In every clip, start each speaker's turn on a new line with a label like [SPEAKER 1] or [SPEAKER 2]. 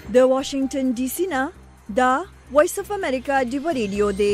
[SPEAKER 1] د واشنگټن ډي سي نه دا وایس اف امریکا دی ریډیو دی.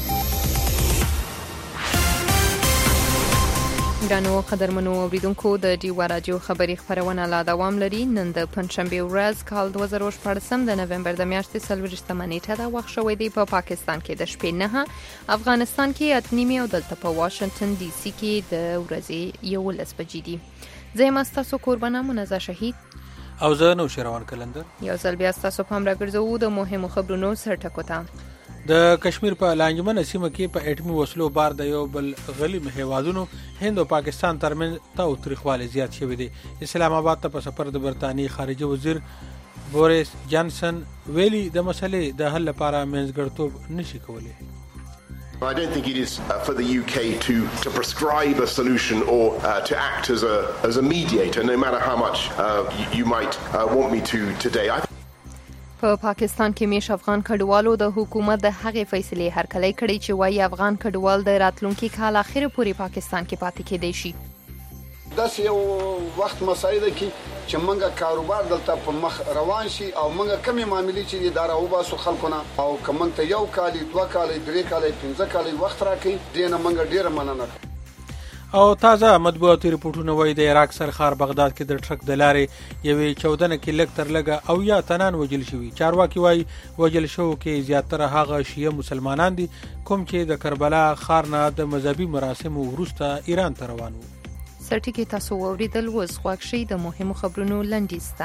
[SPEAKER 2] ګرانو قدرمنو اوریدونکو د ډیوا راډیو خبري خبرونه لا دوام لري. نن د پنځشنبه ورځ کال 2014 د نومبر د میاشتې 24 نیټه دا وخت شوې دی په پاکستان کې د شپې 9، افغانستان کې 8:30 او دلته په واشنگټن ډي سي کې د ورځې 11 بجې دي. زه مستاسو قربانه منزه شهید
[SPEAKER 3] او زه نو شروان کلندر
[SPEAKER 2] یو ځل بیا تاسو په امر ګرځو د مهمو خبرونو سرټکو ته.
[SPEAKER 3] د کشمیر په لانجمن سیمه کې په اټمی وسلو بار د یو بل غلیم هیوادونو هند او پاکستان ترمنځ تاوتریخوالی زیات شوی دی. اسلام آباد ته په سفر د برتانی خارجه وزیر بوریس جانسن ویلي د مسلې د حل لپاره منځګړیتوب نشي کولی.
[SPEAKER 4] I don't think it is for the UK to prescribe a solution or to act as a mediator, no matter how much you might want me to today.
[SPEAKER 2] په پاکستان کې میش افغان کډوالو د حکومت د هغې فیصلې هرکلی کړی چې وایي افغان کډوال د راتلونکي کال اخر پورې پاکستان کې پاتې کېدی شي.
[SPEAKER 5] داسې یو وخت مسایده کې چې موږ کاروبار دلته په مخ روان شي او موږ کمی معاملې چې دا راوباسو خلکونه او کومنګ ته یو کال 2 کال 3 کال 5 کال وخت راکړي دینه موږ ډیره مننه.
[SPEAKER 3] او تازه مطبوعاتي رپورټونه وایي د عراق سرخار بغداد کې د ټرک د لارې یوې 14 کې لږ تر لږه او یا تنان وجل شوي. چارواکي وایي وجل شو کې زیاتره هغه شیعه مسلمانان دي کوم چې د کربلا ښار نه د مذهبي مراسمو وروسته ایران ته روان وو.
[SPEAKER 2] سرټکی تاسو اوریدل وز غواړئ د مهمو خبرونو لنډیسته.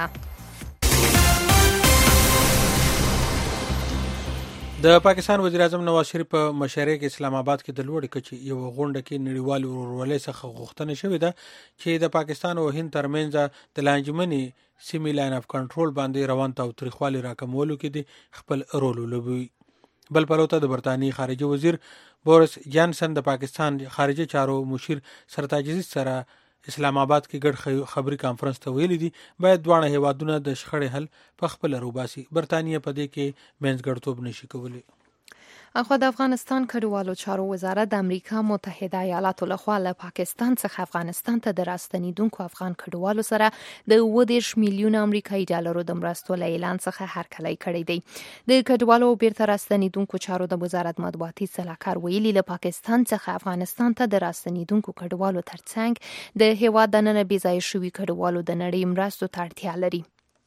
[SPEAKER 3] د پاکستان وزیر اعظم نواز شریف په مشرۍ کې اسلام آباد کې د لوړې کچې یو غونډه کې نړیوال ورورولۍ څخه غوښتنه شوې ده چې د پاکستان او هند ترمنځ د لانجمنې سیمې لاین اف کنټرول باندې روان تاوتریخوالی راکمولو کې د خپل رول ولوبوي. بل پلوته د برتانی خارجه وزیر بوریس جانسن د پاکستان خارجه چارو مشیر سرتاج عزیز سره اسلام آباد کې ګډ خبري کانفرنس ته ویلي دي باید دواړه هیوادونه د شخړې حل په خپل روباسي. برتانیې په دې کې منځګړیتوب نشي کولی.
[SPEAKER 2] اخو د افغانستان کډوالو چارو وزارت د امریکا متحده ایالاتو لخوا له پاکستان څخه افغانستان ته د راستنیدونکو افغان کډوالو سره د 20 میلیون امریکایي ډالرو د مرستو له اعلان څخه هرکلی کړی دی. د کډوالو بیرته راستنیدونکو چارو د وزارت مطبوعاتي سلاکار ویلي له پاکستان څخه افغانستان ته د راستنیدونکو کډوالو ترڅنګ د هیواد دننه بېځایه شوي کډوالو د نړۍ مرستو ته اړتیا لري.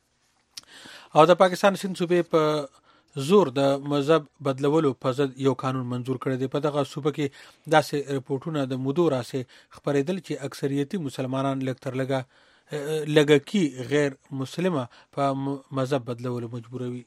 [SPEAKER 3] او د پاکستان سند صوبې په زور د مذهب بدلولو په ضد یو قانون منظور کړی دی. په دغه صوبه کې داسې رپورټونه د مودو راځي خبرېدل چې اکثریتي مسلمانان لږ تر لږه کې غیر مسلمه په مذهب بدلولو مجبوروي.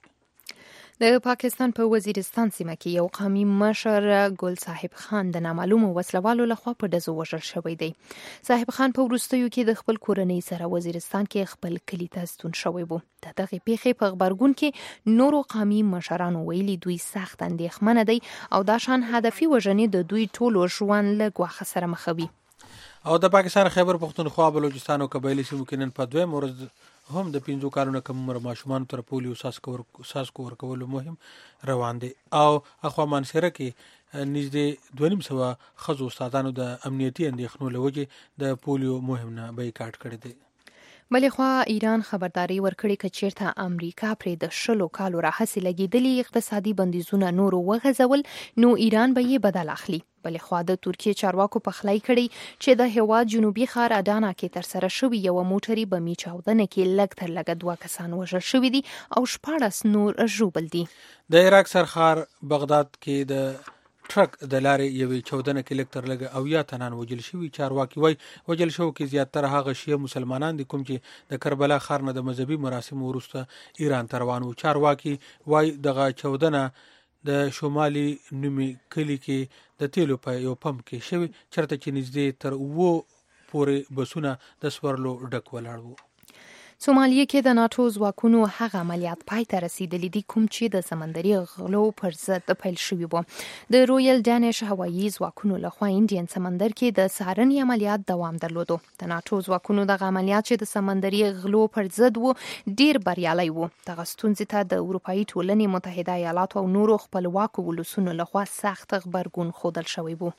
[SPEAKER 2] د پاکستان په وزیرستان سیمه کې یو قومي مشر ګل صاحب خان د نامعلومو وسلوالو لخوا په ډزو وژل شوی دی. صاحب خان په وروستیو کې د خپل کورنۍ سره وزیرستان کې خپل کلی ته ستون شوی وو. د دغه پیښې په خبرګون کې نورو قومي مشرانو ویلي دوی سخت اندېښمنه دي او دا شان هدفي وژنې د دوی ټولو ژوند له ګواښ سره مخوي.
[SPEAKER 3] او د پاکستان خیبر پختونخوا بلوچستان او قبایلی سیمو کې نن په دویم ورځ هم د 5 کالونو کم عمر ماشومان تر پولیو ساسکو ورکولو مهم روان دي. او اخوا منصره کې نږدې 250 ښځو استادانو د امنیتي اندېښنو له وجې د پولیو مهم نه بایکاټ کړی دی.
[SPEAKER 2] بلې خوا ایران خبرداري ورکړې که چیرته امریکا پرې د 10 کالو راهیسې لګېدلي اقتصادي بندیزونه نورو وغځول نو ایران به یې بدل اخلي. بلې خوا د ترکیې چارواکو پخلی کړی چې د هیواد جنوبي ښار اډانا کې ترسره شوي یو موټري بمي چاودنه کې لږ تر لږه 2 کسان وژل شوي دي او 14 نور ژوبل دي.
[SPEAKER 3] د عراق سرخار بغداد کې د ټرک د لارې یوې 14 کې لږ تر لږه او یا تنان وجل شوي. چارواکي وایي وجل شو کې زیاتره هغه شیعه مسلمانان دي کوم چې د کربلا ښار نه د مذهبي مراسمو وروسته ایران ته روان وو. چارواکي وایي دغه 14 د شمالي نومي کلی کې د تیلو په یو پمپ کې شوی چرته چې نږدې تر 9 پورې بسونه د سورلو ډک ولاړ وو.
[SPEAKER 2] سومالیه کې د ناتو ځواکونو هغه عملیات پای ته رسیدلي دي کوم چې د سمندري غلو پر ضد پیل شوي وو. د رویل ډانش هوایي ځواکونو لخوا انډین سمندر کې د څارنې عملیات دوام درلودو. د ناتو ځواکونو دغه عملیات چې د سمندري غلو پر ضد وو ډیر بریالي وو. دغه ستونزې ته د اروپאי ټولنې متحده ایالاتو او نورو خپلواکو ولسونو لخوا سخت غبرګون ښودل شوی وو.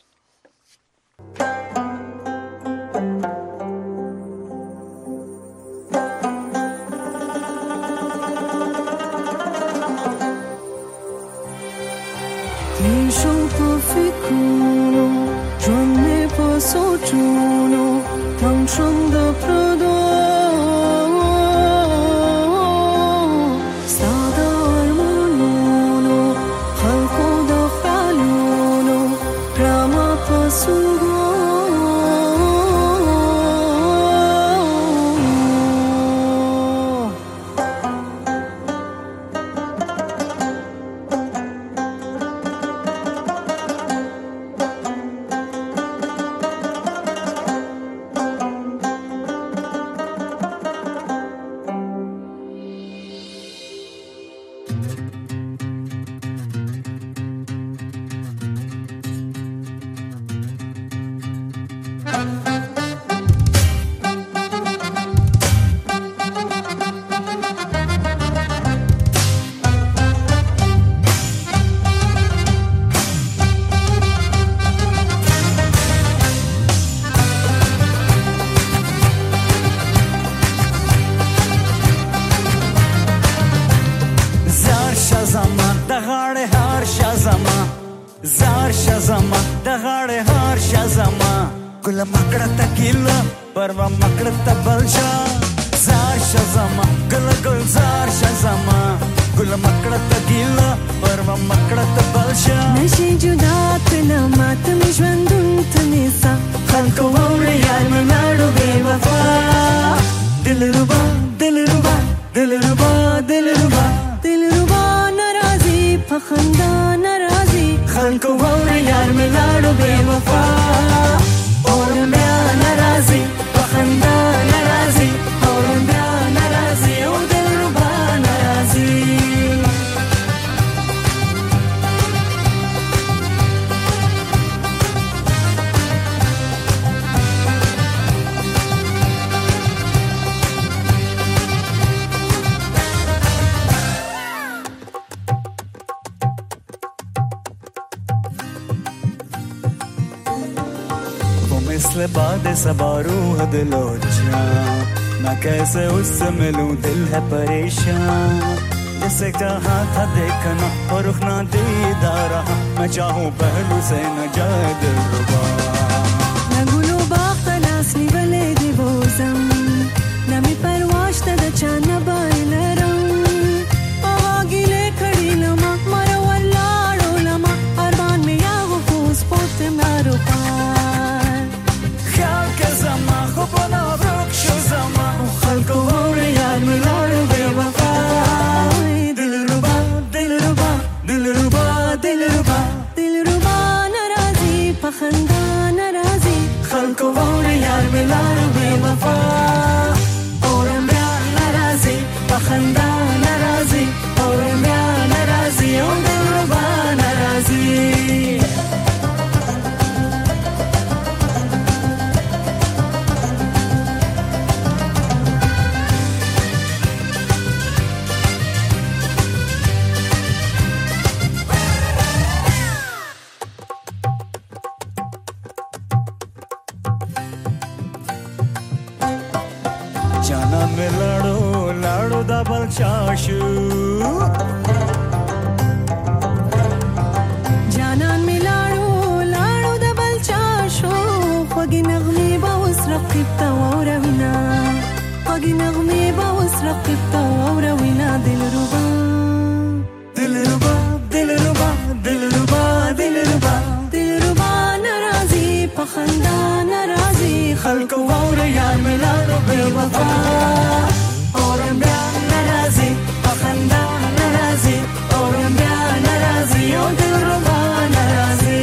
[SPEAKER 6] شوم د پردو ستا د ارمانونو خلقو د خیالونو کړمه په سوګو
[SPEAKER 7] مثل باد सबारूह दिलो जान मैं कैसे उससे मिलूं दिल है परेशान जैसे कहा था देखना और रुखना दीदार मैं चाहूं पहलू से न जाए दिलरुबा
[SPEAKER 6] नगुलो बाखलासनी वले दिवोजम नमी परवाश tada chana bailaram agile khadi lama mara wallado lama arman me yago fus pote maro pa
[SPEAKER 7] زما خو په ناروک شو زما
[SPEAKER 6] خلکو وره یار ملار بے وفا
[SPEAKER 7] دلربا دلربا دلربا دلربا
[SPEAKER 6] دلربا ناراضي پخندا ناراضي
[SPEAKER 7] خلکو وره یار ملار بے وفا
[SPEAKER 6] اورم بیا ناراضي
[SPEAKER 7] پخندا ناراضي
[SPEAKER 6] اورم بیا ناراضي او دلربا ناراضي جانان می لاړو لاړو د بل چا شو خوږی نغمې به اوس رقیب ته واوروینه خوږی نغمې به اوس رقیب ته واوروینه دلربا
[SPEAKER 7] دلربا دلربا دلربا دلربا
[SPEAKER 6] دلربا ناراضي پخندا ناراضي
[SPEAKER 7] خلکو واوره یار مې لاړو بې وفا
[SPEAKER 6] اورم بیا ناراضي پخندا ناراضي اورم بیا ناراضي او دلربا ناراضي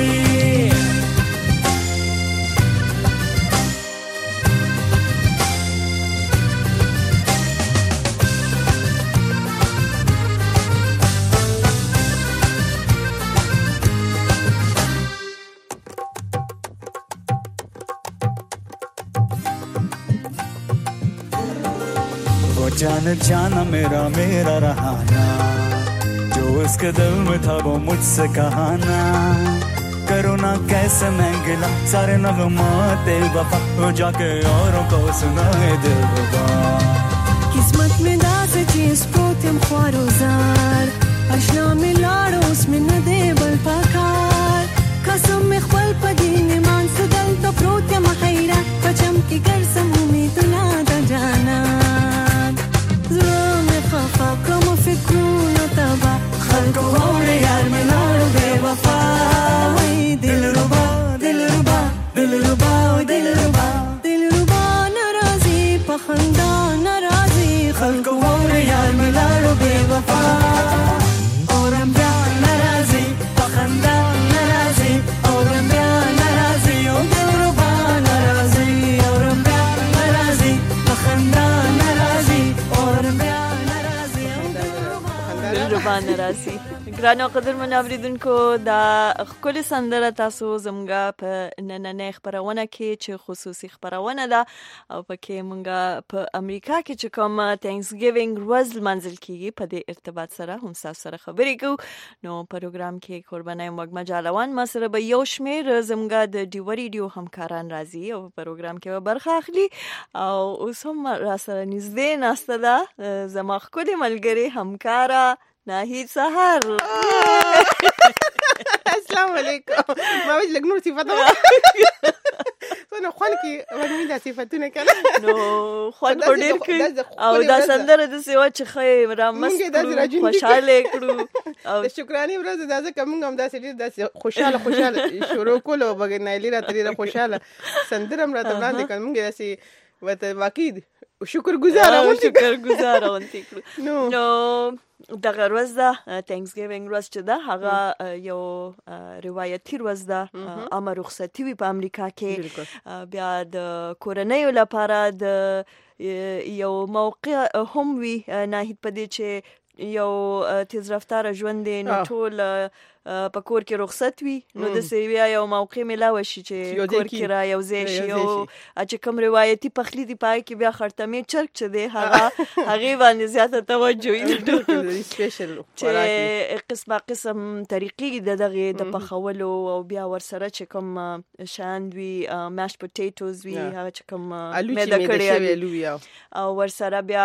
[SPEAKER 7] जान जाना मेरा मेरा रहाना जो उसके दिल में था वो मुझसे कहाना करो ना कैसे मैं गिला सारे नगमात वफा हो जाके औरों को सुनाए दिल रुबा
[SPEAKER 6] किस्मत में दास चीज पोतम ख्वारो जार اشنا में लाड़ो उसमें न दे बल पकार कसम में खपल पदीने मान सदल तो प्रोत्या महैरा पचम की गर सम
[SPEAKER 7] خلکو وره یار ملاړو بے وفا اورم بیا ناراضي پخندا ناراضي اورم بیا ناراضي او دلربا ناراضي اورم بیا ناراضي پخندا ناراضي اورم بیا ناراضي او
[SPEAKER 1] دلربا ناراضي. ګرانو قدرمنو اوریدونکو دا ښکلې سندره تاسو زموږ په نننۍ خپرونه کې چې خصوصي خپرونه ده او پکې موږ په امریکا کې چې کوم تhanksgiving ورځ لمانځل کیږي په دې ارتباط سره هم تاسو سره خبرې کوو. نو پروګرام کې قربانای وګما جالوان ما سره به یو شمېر زموږ د ډیو ریډیو همکاران راځي او پروګرام کې به برخه اخلي او اوس هم را سره نږدې ناسته ده زما ښکلې ملګرې همکاره ناهید سحر.
[SPEAKER 8] السلام علیکم. ما وجه لګ نور صفات نو خوان کې ورمي دا صفاتونه کنه
[SPEAKER 1] نو خوان په ډیر کې او دا سندره د سیوا چې خې را مست خوشاله کړو او
[SPEAKER 8] شکرانه ورځ دا ځکه موږ هم داسې ډیر داسې خوشاله شروع کولو بګ نه لري ترې خوشاله سندره هم راته وړاندې کړم موږ داسې وته واقعي شکر گزار
[SPEAKER 1] اونتی کړو. نو دغه ورځ ده تhanksgiving ورځ چې ده هغه یو روایتي ورځ ده عامه رخصتي وي په امریکا کې. بیا د کورنیو لپاره د یو موقع هم وي ناهید په دې چې یو تیز رفتار ژوند دی نو ټول په کور کې رخصت وي نو د سیویا یو موقع ملاوي شي چې کور کې را یو ځای شي او چې کوم روایتي پخلی دی پای کې بیا خرطمه چرک چه دی هغه باندې زیاته توجه یې
[SPEAKER 8] سپیشل
[SPEAKER 1] چې قسم طریقې دغه د پخولو او بیا ورسره چې کوم شاندوي ماش پټیټوز وی هغه چې کوم مېده کړی او ورسره بیا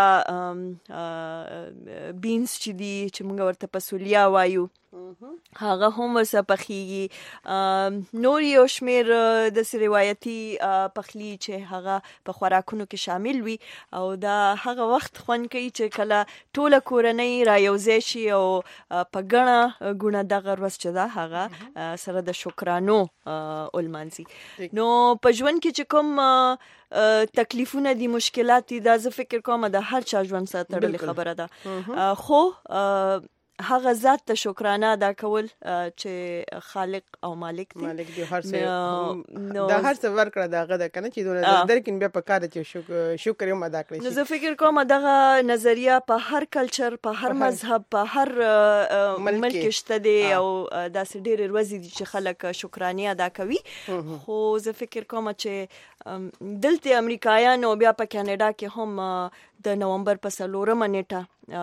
[SPEAKER 1] بینز چې دی چې موږ ورته پسولیا وایو هغه هم ورسره پخیږي. نور یو شمیر د روایتي پخلی چې هغه په خوراکونو کې شامل وي او دا هغه وخت خوان کوي چې کله ټوله کورنۍ را یوځای شي او په ګڼه دغه ورځ چې دا هغه سره د شکرانو اولمانځي. نو په ژوند کې چې کوم تکلیفونه دي مشکلات دي دا زه فکر کوم د هر چا ژوند سره تړلې خبره ده خو هغه ذات ته شکرانه ادا کول چې خالق او مالک دی
[SPEAKER 8] هر څه دا هر څه ورکړه داغه ده کنه چې دوی درکین بیا په کار چې شکر یې ادا کړی.
[SPEAKER 1] نو زه فکر کوم دغه نظریه په هر کلچر په هر مذهب په هر ملک شته دی او داسې ډېر ورځې دي چې خلک شکرانه ادا کوي. خو زه فکر کوم چې دلته امریکایانو بیا په کاناډا کې هم د نومبر په 4 نیټه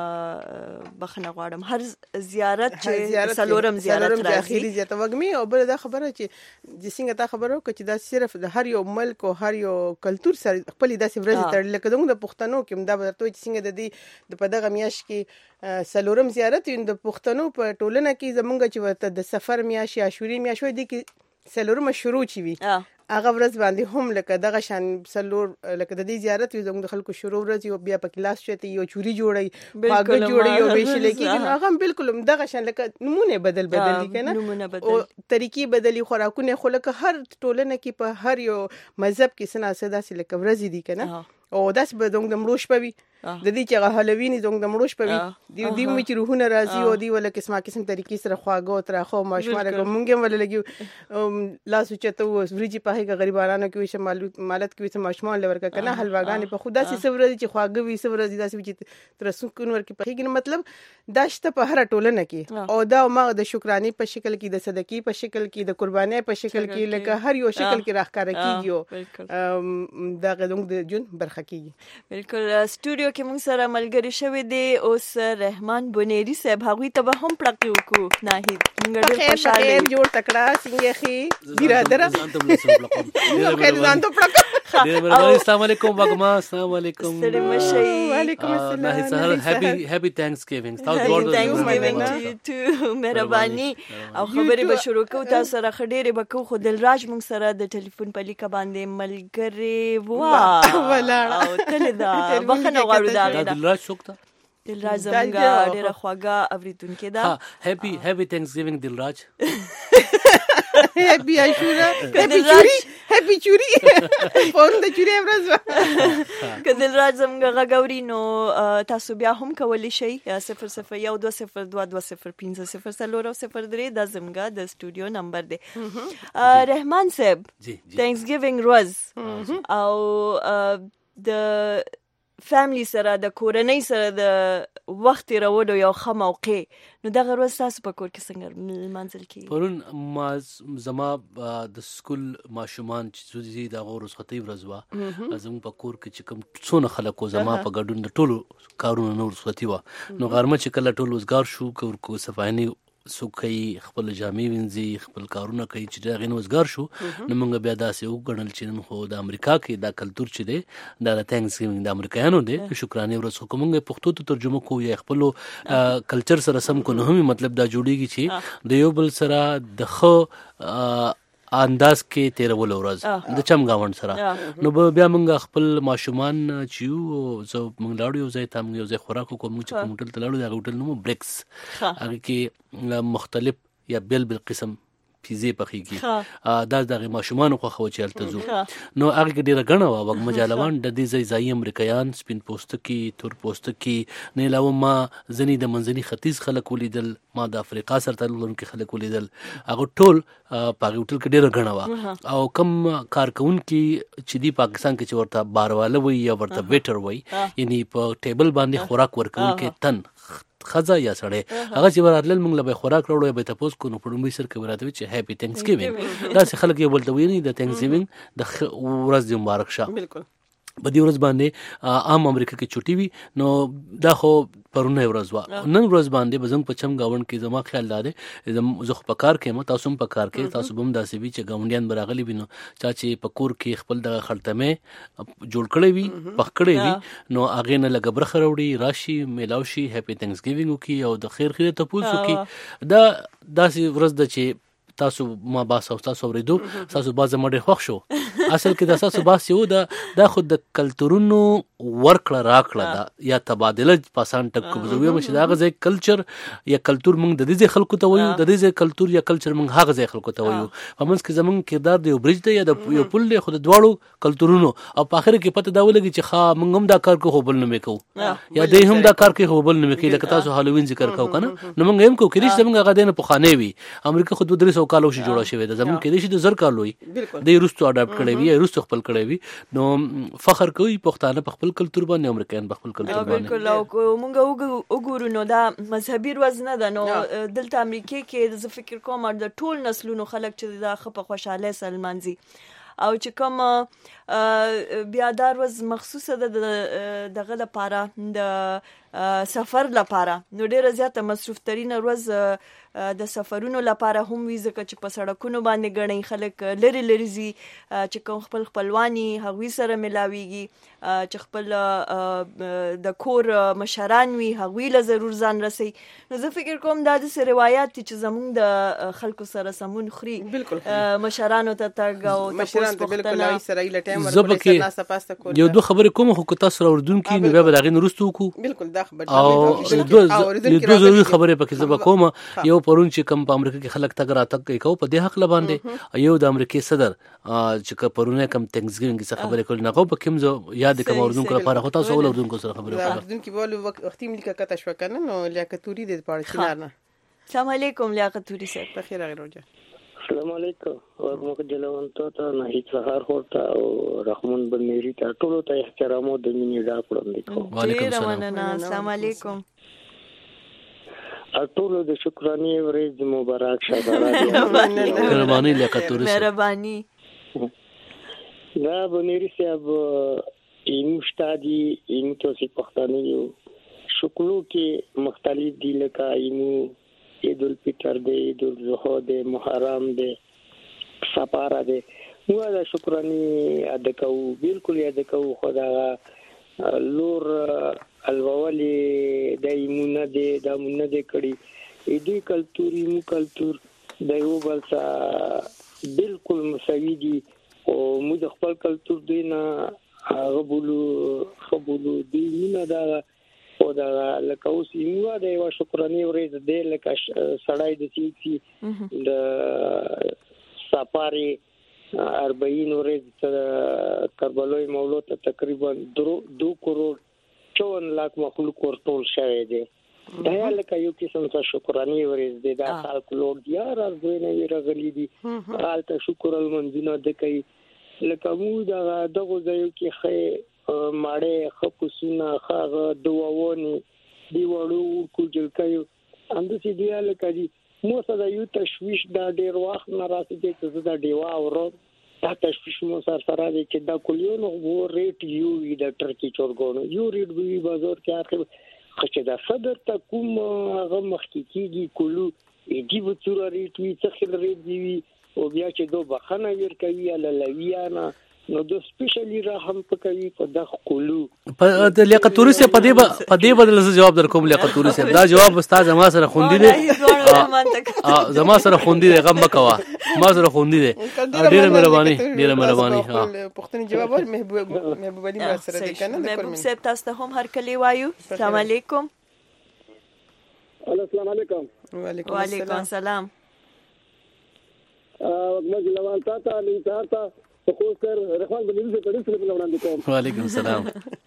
[SPEAKER 1] بخنه غواړم هر زیارت چې 4 زیارت راځي
[SPEAKER 8] اخیری زیارت وګمي او بل دا خبره چې څنګه تا خبرو چې دا صرف د هر یو ملک او هر یو کلچر سره خپل داسې ورځ تړل کېدو د پښتنو کې دا ورته چې څنګه د دې د پدغه میاش کې 4 زیارت د پښتنو په ټولنه کې زمونږ چې ورته د سفر میاش یا شوري میاش وي د کې 4 شروع چی وي هغه ورځ باندې هم لکه دغه شان سلور لکه د دې زیارت وي زموږ د خلکو شروع ورځ یو بیا په کلاس شته یو چوري جوړي پاګه جوړي یو ویشل کې هغه بالکل دغه شان لکه نمونه بدل دي کنه او طریقې بدلی خوراکونه خو لکه هر ټولنه کې په هر یو مذهب کې سنا سدا سي لکه ورځ دي کنه او داس به د مړوش پوي د دې چې هالووین د مړوش پوي دی مې چې روحونه راځي او دی ول قسمه طریقې سره خواګو تر خو ماشومان کومګم ول لګي لاس چته ورجی په هغه غریبانو کې مالت کې ماشومان لورکه کنه حلواګان په خدا سي سور دي چې خواګوي سور دي داسې چې تر سکون ورکه په هغه مطلب داشته په هر ټولنه کې او دا ما د شکرانه په شکل کې د صدقې په شکل کې د قربانۍ په شکل کې لکه هر یو شکل کې راخکاره کیږي دا غوږ د جون برخه کیږي.
[SPEAKER 1] بالکل سټوډیو کې موږ سره ملګری شوی دی اوس رحمان بنيري صاحب هغه ته به هم پړقې وکړو ناهید موږ ډېر خوشاله
[SPEAKER 8] جوړ تکړه څنګه خي برادر
[SPEAKER 9] السلام علیکم وګما السلام علیکم
[SPEAKER 8] وعلیکم السلام
[SPEAKER 9] ناهید سحر هیپی تhanksgiving
[SPEAKER 1] مهرباني او خبرې به شروع کوو تاسو سره خډېرې به کوو خو دلراج موږ سره د ټلیفون په لیکه باندې ملګری او تل دا بخنه غواړو دا
[SPEAKER 9] دلراج څوک ده
[SPEAKER 1] دلراج زموږ ډېره خواږه اوریدونکې ده
[SPEAKER 9] هیپی تhanksgiving دلراج
[SPEAKER 8] هپی عاشورا هپی چوری پون د چوری ورځ
[SPEAKER 1] که دلراج زموږ غاوري نو تاسو بیا هم کولی شئ 001202205003 دا زموږ د سټوډیو نمبر دی. رحمان صاحب تھینکس ګیوینګ روز او د فیملی سره د کورنۍ سره د وخت تیرولو یو ښه موقع، نو دغه ورځ تاسو په کور کې څنګه لمانځل کیږي؟
[SPEAKER 9] پرون ما زما د سکول ماشومان چې زوی د رخصتۍ ورځ وه، زموږ په کور کې چې کوم څونه خلک وو زما په ګډون د ټولو کارونو نه رخصتي وه، نو غرمه چې کله ټول وزګار شو کو صفایني څوک کوي خپل جامې وینځي خپل کارونه کوي چې د هغې نه وزګار شو، نو موږ بیا داسې وګڼل چې نن خو د امریکا کې دا کلتور چې دی دا د تھینکس ګیوینګ د امریکایانو دی، شکرانې ورځ خو که موږ پښتو ته ترجمه کوو یا خپلو کلچر سره سم کو نو هم مطلب دا جوړېږي چې د یو بل سره د ښه انداز کې تیرول ورځ د چم گاوند سره، نو بیا موږ خپل ماشومان چې زه موږ لاړو یو ځای ته موږ یو ځای خوراک وکړو، موږ چې کوم هوټل ته لاړو هغه هوټل نوم بریکس، هغه کې مختلف یا بل قسم پیزې پخېږي، دا د هغې ماشومانو خوښه وه چې هلته ځو، نو هغې کې ډېره ګڼه وه وږمه جالوان د دې ځای ځایي امریکایان سپین پوستکي تور پوستکي نه علاوه ما ځینې د منځني ختیځ خلک ولیدل، ما د افریقا سره تعلق لرونکي خلک ولیدل، هغه ټول په هغې هوټل کې ډېره ګڼه وه، او کم کارکوونکي چې دي پاکستان کې چې ورته بارواله وایي یا ورته ویټر وایي، یعنې په ټیبل باندې خوراک ورکوونکی تن ښځه یا سړی، هغه چې وراتلل موږ له به خوراک راوړو یا به یې تپوس کړو، نو په لومړي سر کې به راته وایي چې هیپي تھینکس ګیوینګ، داسې خلک یو بل ته وایي د تھینکس ګیوینګ د ورځ دې مبارک شه. په دې ورځ باندې عام امریکا کې چوټي وي، نو دا خو پرونه ورځ وه، نن ورځ باندې به زموږ په چم ګاونډ کې زما خیال دا دی زه خو په کار کې یم، تاسو هم په کار کې، تاسو به هم داسې وي چې ګاونډیان به راغلي وي، نو چا چې په کور کې خپل دغه خړتمې جوړ کړی وي پخ کړی وي، نو هغې نه لږه برخه راوړي راشي میلاو شي هیپي تھینکس ګیوینګ وکړي او د خیر خیره تپوس وکړي. دا داسې ورځ ده چې تاسو ما باس او تاسو اوریدو تاسو باز ما ډېر خوښ شو، اصل کې د تاسو باس یو دا خو د کلتورونو ورکړه راکړه ده یا تبادله پاسان ټک کو زویم چې دا غځي کلچر یا کلتور موږ د دې خلکو ته وایو، د دې کلتور یا کلچر موږ هغه ځای خلکو ته وایو، په منځ کې زمونږ کردار دی یو برج دی یا د یو پل دی، خو د دواړو کلتورونو او په اخر کې پته دا ولګي چې ښه موږ هم دا کار کوو بل نه مې کوو یا دوی هم دا کار کوي خو بل نه مې کوي، لکه تاسو هالووین ذکر کوو کنه، نو موږ هم کوو کېدای شي زموږ هغه دی نه پخوانی وي، امریکا خو 200 کالو شي جوړه شوې ده، زموږ کېدای شي د 1000 کالو وي، دوی وروستو اډاپټ کړی وي یا وروستو خپل کړی وي، نو فخر کوي پښتانه په خپل کلتور باندې امریکایان په خپل کلتور باندې.
[SPEAKER 1] بالکل، او موږ وګورو نو دا مذهبي ورځ نه ده، نو دلته امریکا کې زه فکر کوم د ټول نسلونو خلک چې دا ښه په خوشحالۍ سره لمانځي، او چې کوم بیا دا ورځ مخصوصه ده دغه لپاره د سفر لپاره، نو ډیره زیاته مصروف ترینه ورځ د سفرونو لپاره هم وي، ځکه چې په سړکونو باندې ګڼي خلک لري لري ځي، چې کوم خپل خپلواني هغوی سره ملاویږي، چې خپل د کور مشران وي هغوی له ضرور ځان رسي، نو زه فکر کوم دا داسې روایات دي چې زموږ د خلکو سره سمون خوري، مشرانو ته تګ او تپوس پوښتنه.
[SPEAKER 9] زه پکې یو دوه خبرې کوم، خو که تاسو راوردونکي نو بیا به د هغې نه وروسته وکړو، او دوه ضروري خبرې پکې زه به کوم. یو پرون چې کوم په امریکا کې خلک تګ راتګ کوي په دې حق باندې، یو د امریکای صدر چې پرونه کوم تھینکس ګیوینګ څخه خبرې کول نه کو په کوم زه یاد کوم اوردونکو لپاره خو تاسو اوردونکو سره خبرې وکړه،
[SPEAKER 8] اوردونکو بوله وخت ملي کته شو کنه، نو لیاقتوري دې پاره چنارنه.
[SPEAKER 1] السلام علیکم لیاقتوري صاحب،
[SPEAKER 8] بخیر راغلی.
[SPEAKER 10] السلام علیکم ورحمت الله وبرکاته. نه هیڅ سهار هورته او رحمان بنيري ته ټول ته احترام او د مینې ډاک وړاندې کوم.
[SPEAKER 9] وعلیکم السلام.
[SPEAKER 1] السلام علیکم.
[SPEAKER 10] ټول د شکرانې ورځ مبارک شه.
[SPEAKER 9] مهرباني لیاقتوري صاحب،
[SPEAKER 1] مهرباني.
[SPEAKER 10] دا بنيري صاحب اینو شتادي اینو تاسو پښتانه یو شکلو کې مختلف دي، لکه اینو عید الفطر دی، عید الاضحی دی، محرم دی، سپاره دی، نو دا شکرانې ادا کوو، بالکل ادا کوو، خو دا لور الوالي دایمونه دی دامونه دی کړي دې کلتوري مو کلتور د یو بل سره بالکل مساوي دي، او موږ خپل کلتور دی نه هغه بولو دی نه دا او دا لکه اوس یو د شکرانې ورځ دی، لکه سړی د سیسي د سفاری 40 ورځې کربلای مولود ته تقریبا 2 کروڑ 54 لک مخلوق ورټول شوی دی. دا لکه یو قسم څه شکرانه ورځ دی. دا خلک لوړ دي راځوي راغلي دي حالت شکر المنځونه د کوي لکه مو دغه ځایو کې خې ماړې خپوسونه خاغه دواونه دی وړو کوجلکایو اندسي دی لکه دي مو سره یو تشويش دا ډیر وخت ناراضي دي چې دا دیوا اورو دا تشويش مو سره دي چې دا کلیونو وو ریټ یو وی د ټرکی چورګونو یو ریټ وی بازار کې اخر چې دا صدر ته کوم هغه مخکېږي کولو دی و څور ریټ وی څخه ریټ دی او بیا چې دو بخنه ور کوي لویانا نو د سپیشلی را هم پکوي په دغه کولو
[SPEAKER 9] په لیاقتوري سه پدې بدل جواب در کوم لیاقتوري سه دا جواب استاد ما سره خوندي دي زما سره خوندي دي غم مکوا ما سره خوندي دي ډیره مهرباني ها
[SPEAKER 8] پښتني جواب ور محبوب علي ما سره دي کنه
[SPEAKER 1] محبوب صاحب تاسو ته هم هر کلی وایو. السلام علیکم.
[SPEAKER 11] السلام علیکم.
[SPEAKER 1] وعلیکم السلام.
[SPEAKER 11] مجلوان تا لینتا خو سر رحمان بن عزت کړي څه په وړاندې کوم.
[SPEAKER 9] وعلیکم السلام.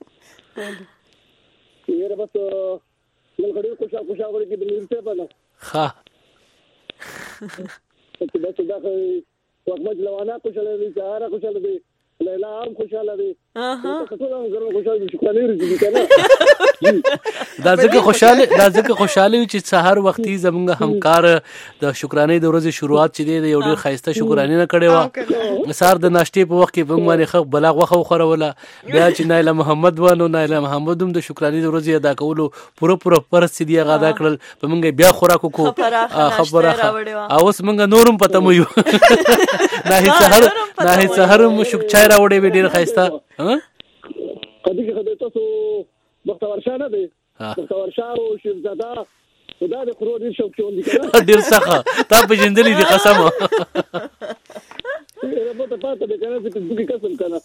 [SPEAKER 11] یره بس نن غړي خوشا ورې کې بنیر ته بنا
[SPEAKER 9] ها
[SPEAKER 11] ته بس دا خو مجلوانا خوشاله دي سهارا خوشاله دي لیلا هم خوشاله دي ته ټول غره خوشاله دي شکر لري کنه
[SPEAKER 9] دا ځکه خوشاله چې سحر وختي زمونږ همکار د شکرانې د ورځې شروعات چې دی یو ډېر خایسته شکرانې نه کړې و سار د ناشتې په وخت کې بنګ باندې خو بلاغ وخه خوروله بیا چې نایله محمد ونه نایله محمد هم د شکرانې د ورځې ادا کولو پوره پرست دي ادا کړل په موږ بیا خوراک کو خبره اوس موږ نورم پته مو یو نه سحر مو شک چای راوړې ډېر خایسته ها
[SPEAKER 11] کدی کې تاسو بختور شانه دی بختور شاه او شهزاده خدا دې خرو دې شوق چون دي کنه
[SPEAKER 9] ډیر څخه تا په جندلې دي قسم
[SPEAKER 11] ربو ته پاتې ده کنه چې دغه قسم کنه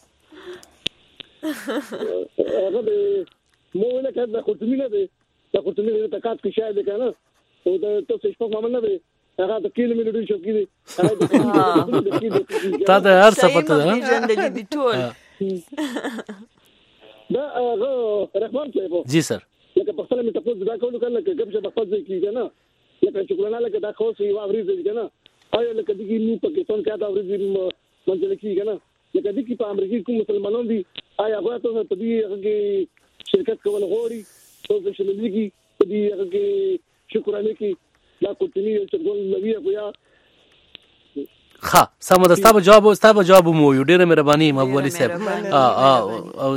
[SPEAKER 11] هغه مو نه کړه خو تمینه ده دا خو تمینه ته کات کې شاید کنه او دا تاسو شپه معاملې نه ده هغه د کیلو مینو شوق دي
[SPEAKER 9] تا ته هر څه پته ده
[SPEAKER 1] جندلې دي ټول
[SPEAKER 11] دا رحمان صاحب
[SPEAKER 9] جی سر
[SPEAKER 11] لکه په خپل متفق دا کولو کنه چې کوم څه په خپل کېږي نه لکه شکرانه لکه دا خو سی واوري دي کنه آیا لکه دغه نو پاکستان کې دا اوري منځل کېږي کنه لکه دغه په امریکا کوم مسلمانان دي آیا هغه ته په دې کې شرکت کول غوړي او د شمولګي په دې کې شکرانه کې دا کوټنی چې ګول نوی یا
[SPEAKER 9] ها سم ده ستاسو جواب مو یو ډیره مهرباني محبوب علي صاحب او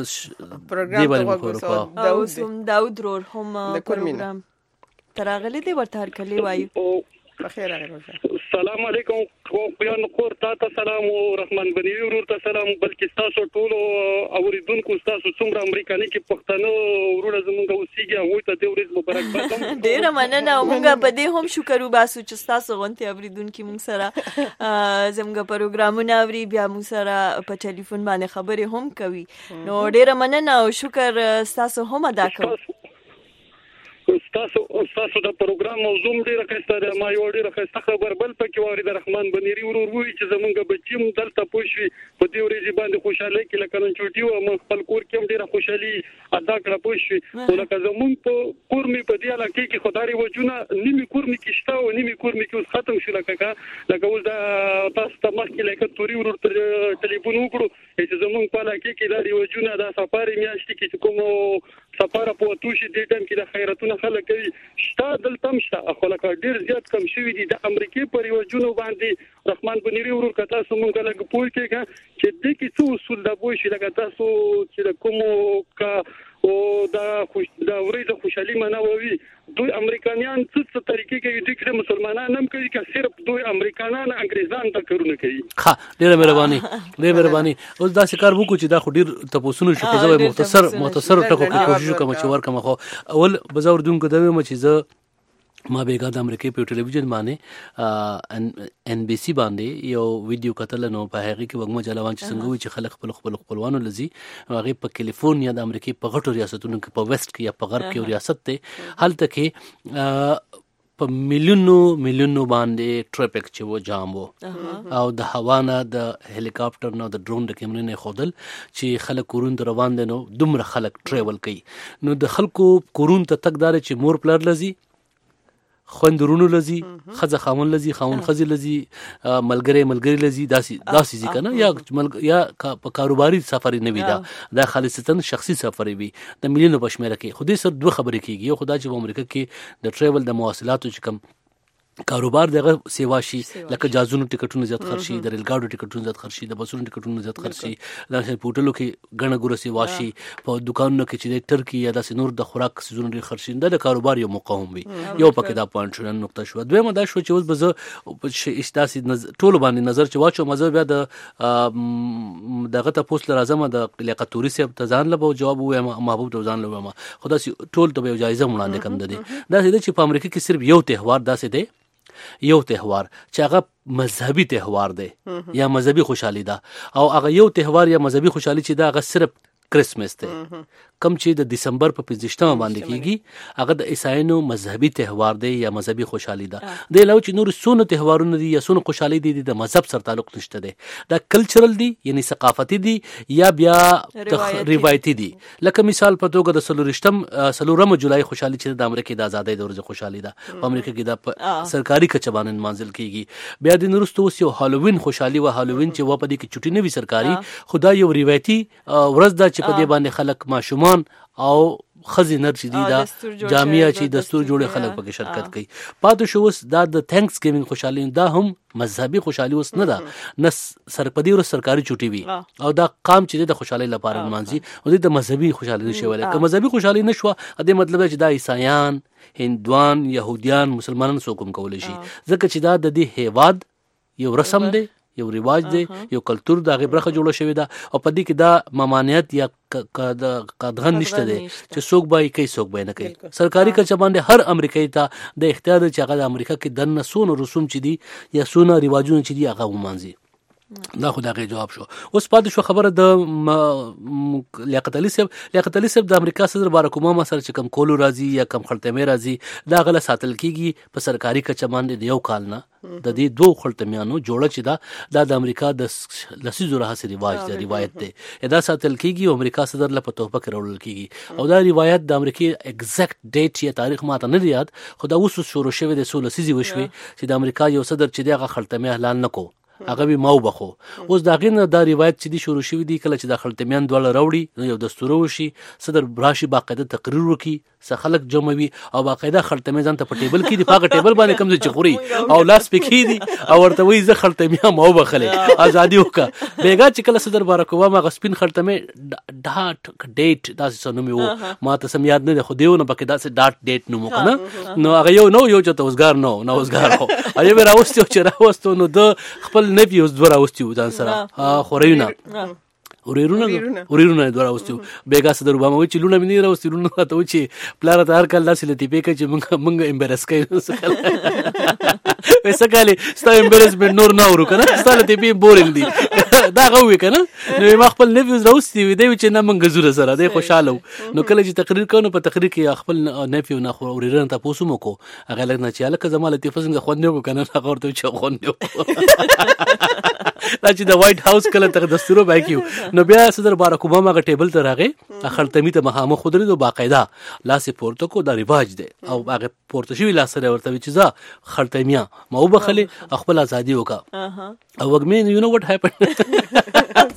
[SPEAKER 1] پروګرام داود رور هم پروګرام تراغلی دی ورته هر کلی وایو
[SPEAKER 8] بخیر راغلی.
[SPEAKER 11] السلام علیکم خو بیان خور تا سلام او رحمان بنی ورور ته سلام بلکې تاسو ټول اوریدونکو تاسو څومره امریکایي کې پښتنو ورور زمونږ اوسېږي هغه ته د ورځ مبارکباد هم
[SPEAKER 1] ډیره مننه مونږ په دې هم شکر وباسو چې تاسو غونته اوریدونکو مونږ سره زموږ پروګرامونه اوري بیا مونږ سره په ټلیفون باندې خبرې هم کوي نو ډیره مننه او شکر تاسو هم ادا کوئ.
[SPEAKER 11] تاسو د پروګرام موضوع ډیره ښه ده ما یو ډیره ښه خبر بل پکې واري د رحمان بنيري ورور وی چې زمونږ بچیم دلته پوښوي په دې ورځې باندې خوشاله کې لکه نن چوټي او ما خپل کور کې ډیره خوشحالي ادا کړه پوښوي او لکه زمونږ په کور می په دې علاقې کې خدای وجونه نیمه کور می کې شته او نیمه کور می کې ختم شو لکه اوس دا تاسو ته مخکې لکه توري ورور ټلیفون وکړو چې زمونږ په علاقې کې دا وجونه دا سفاري میاشتې کې کوم سفاره په توشي دې ټیم کې د خیراتونو خلک کوي شته دلته مشته خو لکه ډیر زیات کم شوی دي د امریکای پر یو جنو باندې رحمان بنيري ورور کته سمونږ لګ پول کې چې د کې څو اصول د بوي شي لکه تاسو چې کوم کا او دا ورځ خوشحالي منوي دوی امریکایان څه طریقې کوي د کړه مسلمانان هم کوي چې صرف دوی امریکایان انګريزان ته کارونه کوي.
[SPEAKER 9] ها ډیره مهرباني اوس دا کار وکړو چې دا خو ډیر تاسو شو په ځای مختصر ټکو کې کوشش کوم چې ورکم خو اول بزاور دونکو دا مې چې زه ما بیګا د امریکای په ټلویزیون باندې ان بي سي باندې یو ویډیو کتل نو په هغه کې وګمو جلوان چې څنګه وي چې خلک خپلوانو لزي هغه په کیلیفورنیا د امریکای په غټو ریاستونو کې په ویسټ کې یا په غرب کې ریاست ته هلته کې په میلیونو باندې ټریفیک چې و جام و او د هوا نه د هلیکاپټر نه د ډرون د کیمرې نه خودل چې خلک کورون ته روان دي نو دومره خلک ټریول کوي نو د خلکو کورون ته تګدار چې مور پلار لذي خوندرونو لذي خزه خامن لذي خامن خزي لذي ملګری لذي داسي ځکه نه یا په کاروباري سفر نه وي دا خالصتا شخصي سفر وي د مليونو په شمېر کې خو دې سره دوه خبرې کیږي یو خدای چې په امریکا کې د ټریول د مواصلاتو چې کم کاروبار دغه سیوا شي لکه جازونو ټیکټونو زیات خرشي د ریل ګاډو ټیکټونو زیات خرشي د بسونو ټیکټونو زیات خرشي د هوټلو کې غنه ګوره سیوا شي په دکانونو کې چې د ټرکی یا د سنور د خوراک سيزونو لري خرشي د کاروبار یو مقام وي یو پکې دا پوینټ شو نقطه شو دویمه دا شو چې اوس به اشتاسي ټول باندې نظر چې واچو مزه بیا د دغه ته پوسټ لازمه د لیاقتوري سیب ته ځان له جواب وایم محبوب ته ځان له وایم خدا سي ټول ته جایزه وړاندې کم ده دا چې په امریکا کې صرف یو تهوار داسې دی یو تهوار چې هغه مذهبي تهوار دی یا مذهبي خوشحالي ده او هغه یو تهوار یا مذهبي خوشحالي چې دا هغه صرف کرسمس دی کم چې د دسمبر په 15 باندې کیږي هغه د عیسایانو مذهبي تهوار دی یا مذهبي خوشحالي ده د علاوه چې نور سونو تهوارونه دي یا سونو خوشحالي دي د مذهب سره تعلق نشته دی دا کلچرل دي یعنی ثقافتي دي یا بیا روایتي دي لکه مثال په توګه د سلورم جولای خوشحالي چې د امریکا د آزادۍ د ورځې خوشحالي ده په امریکا کې د سرکاري کچه باندې منځل کیږي بیا د نورستو یو هالووین خوشحالي و هالووین چې و په دې کې چټي نه وي سرکاري خدای یو روایتي ورځ ده چې په دې باندې خلک ماشومان او خزینر چې دی دا جامعه چې دستور جوړه خلک پکې شرکت کوي پاتې شو اوس دا د تھینکس گیوینګ خوشحالي دا هم مذهبي خوشحالي اوس نه ده نه سرپدی او سرکاري چټي وي او دا قام چې د خوشحالي لپاره مانځي او د مذهبي خوشحالي نشي ولای که مذهبي خوشحالي نشو د مطلب چې دا عیسایان هندوان يهوديان مسلمانان سو کوم کول شي ځکه چې دا د دې هیواد یو رسم دی یو رواج دی یو کلچر د هغه برخه جوړه شوی ده او په دې کې دا ممانعت یا قدغن نشته دی چې څوک به کوي څوک به نه کوي سرکاري کچه باندې هر امریکایي ته د اختیار چې هغه د امریکا کې د نسونو رسوم چې دي یا سونه رواجونه چې دي هغه ومانځي دا خو دغه جواب شو اوس پاتې شو خبره د لیاقت علي صاحب د امریکا صدر باراک اوباما سره چې کم کولو راځي یا کم خلطمه راځي دا غله ساتل کیږي په سرکاري کچه باندې د یو کال نه د دې دوه خلطمیانو جوړه چې دا د امریکا د لسیزو راهسي رواج دی روایت دی دا ساتل کیږي امریکا صدر له په توپه کې راوړل کیږي او دا روایت د امریکا ایگزیکټ ډیټ یا تاریخ ماته نه یاد خو دا اوس شروع شوی د 16 لسیزي وشوي چې د امریکا یو صدر چې دغه خلطمه اعلان نکو هغه به ماو بخو اوس دا غینه دا روایت چې دی شروع شوی دی کله چې د خلطمیان دوله راوړي یو دستور وشي صدر براشي باقاعده تقریر وکي څه خلک جمعوي او باقاعده خلطمه ځان ته په ټیبل کې دی پاګه ټیبل باندې کم چې خوري او لاس پکې دی او ورته وایي زه خلطمه ماو بخله ازادي وکا بیګا چې کله صدر باراک اوباما غسپین خلطمه ډاټ ډیټ داسې سنومي وو ما ته سم یاد نه خو دیونه پکې داسې ډاټ ډیټ نومو کنه نو هغه یو چې توسګار نو اوسګار هو ایو به راوستو چې راوستو نو د خپل نبی اوس دوه راوستو ځان سره خوريونه وريرونه دوه راوستو بیګا صدر اوباما وی چې لونه مې راوستو لونه ته و چې پلار ته هر کله داسې لتی پېکه چې مونږ امبرس کوي وسکالي ستا امبرسمنت نور نه ورو کنه ستا لتی پې بورینګ دی دا غوي کنه نو ما خپل نفیوز راوستي وی دی چې نه مونږ زوره سره دی خوشاله نو کله چې تقریر کوو په تقریر کې خپل نفیو نه خو وريرونه تاسو مو کو هغه لږ نه چې الکه زما لتی فزنګ خوندې کو کنه هغه ورته چې خوندې دا چې د وایټ هاوس کله تر دستورو باکیو نو بیا صدر باراک اوباما غ ټیبل ته راغی خلطمی ته مخامخ خودري دو باقاعده لاس پورته کو دا رواج دی او هغه پورته شوی لاس سره ورته چې ځه خلطمیا ما وبخله خپل ازادي وکا او وګمین یو نو وات هپن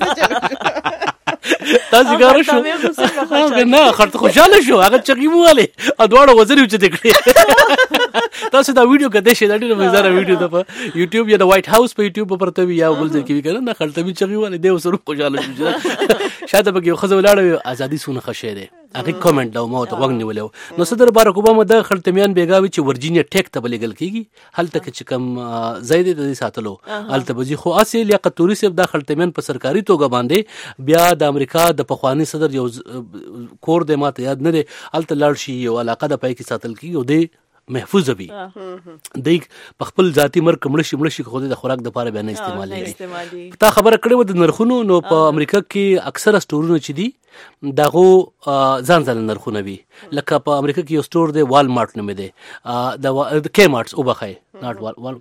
[SPEAKER 9] تاسو ګارو شو نه خرط خوشاله شو هغه چقیمواله ادوړ وزري چې دکړي تاسو دا ویډیو کده شي دا ډیره مزه ویډیو ده په یوټیوب یا د وایټ هاوس په یوټیوب پرته وی یا بل ځای کې وی کنه خلطمی چقیمواله دی وسره خوشاله شو شاته به یو خزه ولاړ ازادي سونه خشه ده هغه کومنټ دا مو ته وګ نیولې نو صدر باراک اوباما د خلطمیان بیګاوي چې ورجینیا ټیک ته بلګل کیږي هلته چې کم زید د ساتلو هلته بزي خو اصل لیاقت توري سیب د خلطمیان په سرکاري توګه باندې بیا د امریکا د پخوانی صدر یو کور د ماته یاد نه دی هلته لاړ شي یو علاقه د پای کې ساتل کیږي او د محفوظ وي د خپل ذاتی مرګ مړ شي خو د خوراک د لپاره به نه استعمالي تا خبره کړې و د نرخونو نو په امریکا کې اکثره سټورونه چې دي دغه ځان ځان نرخونه وي لکه په امریکا کې یو سٹور دی والمارټ نوم دی د کی مارټس او بخای ناٹ وال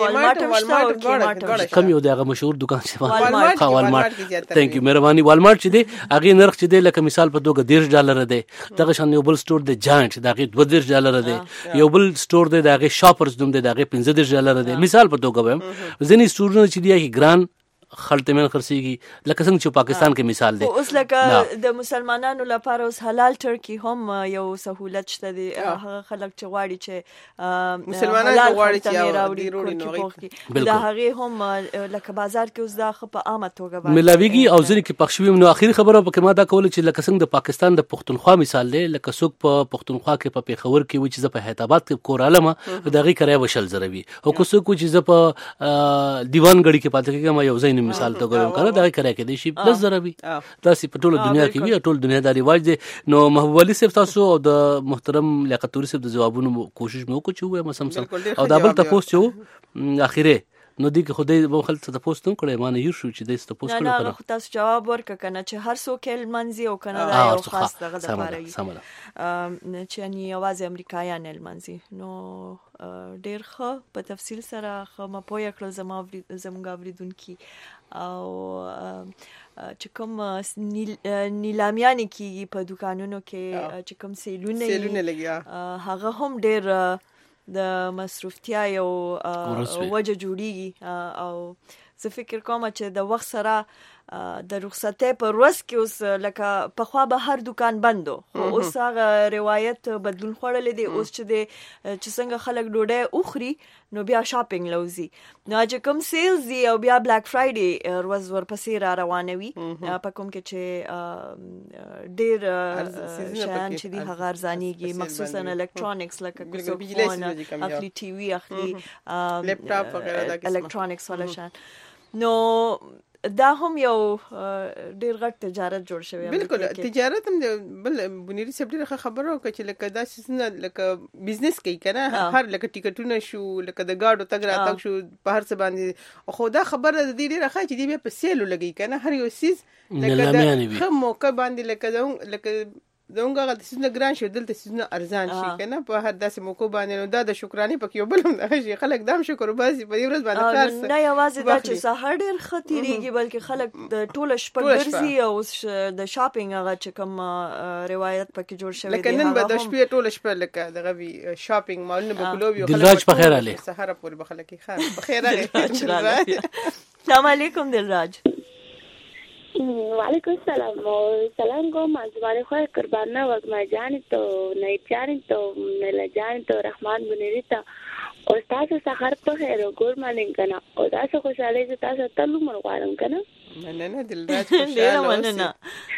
[SPEAKER 9] والمارټ کم یو دغه مشهور دکان چې والمارټ ثانک یو مهرباني والمارټ چې دی هغه نرخ چې دی لکه مثال په توګه $10 دی دغه شان یو بل سٹور دی جاینټ دغه $20 دی یو بل سٹور دی دغه شاپرز دوم دی دغه $15 دی مثال په توګه ویم ځینې سٹورونه چې دی ګران خلطمن خرڅيږي لکه څنګه چې پاکستان کې مثال دی
[SPEAKER 1] اوس لکه د مسلمانانو لپاره اوس حلال ترکی هم یو سہولت شته دی هغه خلک چې غواړي چې
[SPEAKER 8] مسلمانانو غواړي چې راوړي
[SPEAKER 1] دا هغه هم لکه بازار کې اوس دا په عامه توګه
[SPEAKER 9] ملاویږي او ځکه کې پښوی نو اخیری خبره په کما دا کول چې لکه څنګه د پاکستان د پښتونخوا مثال دی لکه څوک په پښتونخوا کې په پیښور کې و چې ز په حیدرآباد کې کورالمه دغه کرای وشل زروي او کو څوک چې ز په دیوانګړي کې پاتې کېږم یو ځین مثال ته ګورم کنه دا کرای کې دی شي پلس زروي تاسو په ټوله دنیا کې وی ټول دنیا دا رواج دی نو محبوب علي صاحب تاسو او د محترم لیاقت توري صاحب د جوابونو کوشش مې وکړو چې وایم سم او دا بل تاسو چې اخیره نو دی که خدای به خلک ته پوسټ کړي معنی یو شو چې د تاسو پوسټ کړو
[SPEAKER 1] نه تاسو جواب ورک کنه چې هر څوک المنزي او کنه دا یو خاص دغه د پاره چې ان یوازې امریکایان المنزي نو ډیر ښه په تفصیل سره خو ما پوهه کړل زموږ اوریدونکو او چې کوم نیلامیان کیږي په دکانونو کې چې کوم سیلونه لګیا هغه هم ډیر د مصروفتیا یو وجه جوړیږي او زه فکر کوم چې د وخت سره د رخصتۍ په ورځ کې اوس لکه په خوا به هر دکان بندو خو اوس هغه روایت بدلون خوړلې دی اوس چې څنګه خلک ډوډۍ اخري نو بیا شاپینګ لوزي نو چې کوم سیلز دی او بیا بلیک فرایډي ورځ ورپسې را روانوي په کوم کې چې ډیر شیان چې دی هغه ارزانيږي مخصوصا الکترونکس لکه کوم اخلي ټي وي اخلي
[SPEAKER 8] لپټاپ وغیرہ
[SPEAKER 1] الکترونکس ولا شان نو دا هم یو ډیر غټ تجارت جوړ شوی
[SPEAKER 8] بالکل تجارت هم بل بنيري سب ډیره خبره وکړه چې لکه دا سيزونه لکه بزنس کوي کنه هر لکه ټیکټونه شو لکه د گاډو تګ راتګ شو په هر څه باندې خو دا خبره د دې ډیره ښه چې دی په سیلو لګي کنه هر یو سیز لکه د خو موقع باندې لکه دونګه د سيزونه ګران شو دلته سيزونه ارزان شي کنه په هر داسې موقع باندې نو دا د شکرانه پکې یو بل هم د شي خلک دام شکر باسي په ورځ باندې خاص
[SPEAKER 1] نه یوازې دا چې سحر ډیر خطرېږي بلکې خلک د ټوله شپه ګرځي او د شاپینګ هغه چې کوم روایت پکې جوړ شوی دی
[SPEAKER 8] لکه نن به د شپې ټوله شپه لکه دغه وی شاپینګ مالونه به کلوبي
[SPEAKER 9] دلراج په خیر علي
[SPEAKER 8] سحر پورې بخله کې خیر په خیر علي
[SPEAKER 1] السلام علیکم دلراج
[SPEAKER 12] وعلیکم السلام سلام کوم ازواره خو قربانه وګما جان ته نه چارین ته نه لجان ته رحمان بنيري ته او تاسو سحر په خیر ګور مانین کنه او تاسو خوشاله چې تاسو تلو مر غواړم کنه
[SPEAKER 8] نه دلراج خوشاله
[SPEAKER 12] نه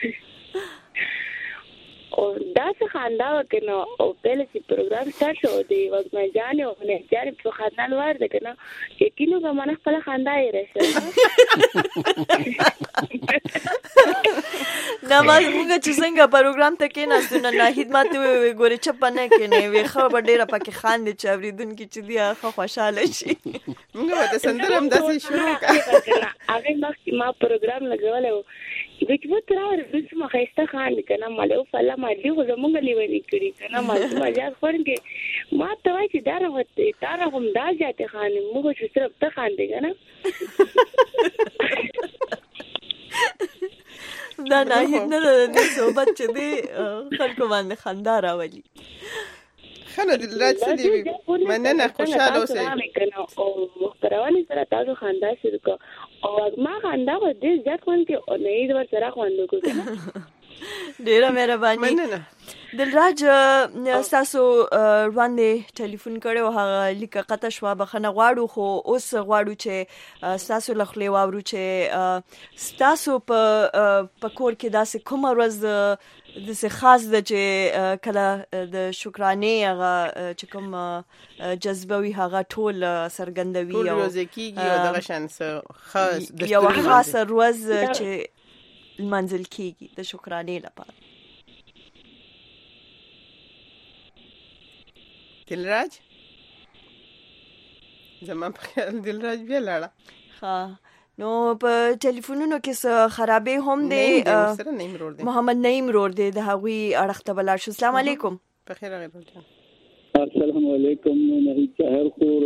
[SPEAKER 12] او دا څه خندا وکنه او په لسی پروګرام سٹارټ شو دی وګما جان او نه چارین په خدان ور ده کنه یقینو به من خپل خندا یې راشه
[SPEAKER 1] نه ما موږ چې څنګه پروګرام ته کې نه ستنه نه خدمت ګوري چپنه کې نه وي خبر ډیره پکې خاندي چې اوریدونکو چې دی خو خوشاله شي
[SPEAKER 8] موږ به سندرم داسې شروع کړه
[SPEAKER 12] هغه ما پروګرام لګولو دغه تر اوسه ما خسته خان کنه مالو فلا ما دی خو زمونږ لیونی کړی کنه ما ځات خورګه ما ته وای چې دار وته تار هم دا ځات خان موږ چې صرف ته خان دی کنه
[SPEAKER 1] دا نه هیڅ نه د صحبت چې دی خلکو باندې خندا راولي
[SPEAKER 8] خنه دلراج سدي مننه خوشاله اوسئ
[SPEAKER 12] کنه او محترمانه سره تاسو خندا شروع کو او ما خندا و دې ځکه چې او نه دې ور سره خواندو کو کنه
[SPEAKER 1] ډیره مهرباني دلراج تاسو باندې ټلیفون کړو هغه لیکه قطه شو بخنه غواړو خو اوس غواړو چې تاسو لخلې واورو چې تاسو په کور کې داسې کوم ورځ د څه خاص د چې کله د شکرانه هغه چې کوم جذبوي هغه ټول سرګندوي
[SPEAKER 8] او ورځ کېږي او دغه شانس خاص
[SPEAKER 1] د یو خاص ورځ چې منزل کېږي د شکرانه لپاره
[SPEAKER 8] دلراج زما په خیال دلراج بیا لاړه
[SPEAKER 1] ها نو په ټلیفونونو کې څه خرابې هم دي. محمد نعیم رور دی د هغوی اړخ ته بلار شو. السلام علیکم.
[SPEAKER 8] بخیر راغلی.
[SPEAKER 13] السلام علیکم. نهید سحر خور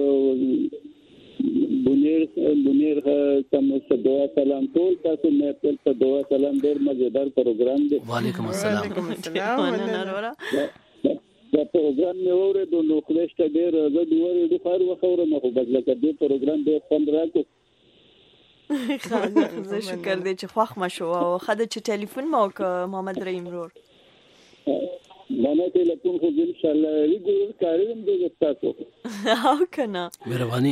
[SPEAKER 13] بنیر سم دعا سلام ټول تاسو نه په دعا سلام ډېر مزیدار پروګرام دی.
[SPEAKER 9] وعلیکم السلام.
[SPEAKER 8] وعلیکم السلام.
[SPEAKER 13] دا پروګرام مې اورېدو نو خلاص ته ډېر زه دوه د خار وخوره نه خو بدل کړې پروګرام ډېر خوند راکو.
[SPEAKER 1] زه شکر دې چې خوښ مشو او خاله چې ټلیفون ما وکړ محمد رحیم رور.
[SPEAKER 13] مانه ټلیفون خو ان شاء الله ریګولر کاریم دې تاسو.
[SPEAKER 1] او کنه.
[SPEAKER 9] مهرباني.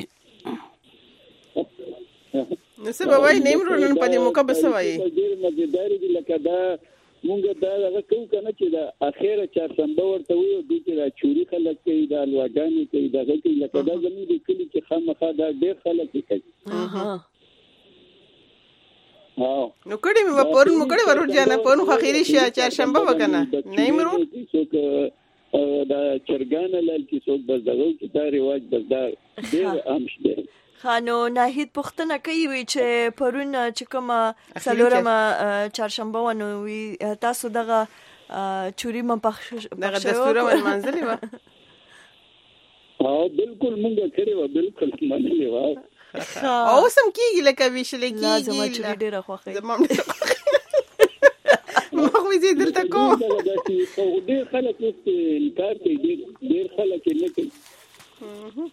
[SPEAKER 8] نو څه به وایي نیم رور نن په دې موقع به څه وایي؟
[SPEAKER 13] ډېر مزیدار دي لکه دا مونږ دا هغه کوو کنه چې دا اخیره چهارشنبه ورته وي دوی چې دا چوري خلک کوي دا الواګانې کوي دا کوي لکه دا زموږ د کلي چې خامخا دا ډېر خلک کوي.
[SPEAKER 8] نو کړي مې پرون مو کړي ورور جانه پرون خو اخیری شي چهارشنبه وکنه نیم رور
[SPEAKER 13] دا چرګان لال کې څوک بس دغه چې دا رواج بس دا ډېر عام شي.
[SPEAKER 1] خانو ناهید پوښتنه کوي وی چې پرون چې کومه څلورمه چهارشنبه ونه وی تاسو دغه چوري م پخ
[SPEAKER 8] دغه دستور منځلې و.
[SPEAKER 13] بالکل مونږ کړی و بالکل منلې و.
[SPEAKER 8] او سم کیږي لکه ویشل کیږي.
[SPEAKER 1] لازم چې ډیره خوخه
[SPEAKER 8] زمام مخ وی زی دلته کو
[SPEAKER 13] ډېر خلک انکار کوي ډېر خلک نه کوي.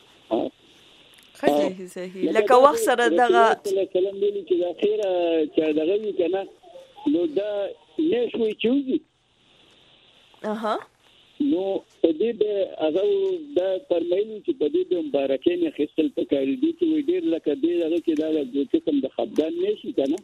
[SPEAKER 1] صحیح لکه وخت سره دغه
[SPEAKER 13] کلام دی چې د اخیره چې دغه وی کنه نو دا نشوي چوزي. نو په دې د هغه د فرمایلو چې په دې د مبارکین خپل پکاري دي چې ډېر لکه دې هغه کې دا د قسم د خپګان نشي کنه.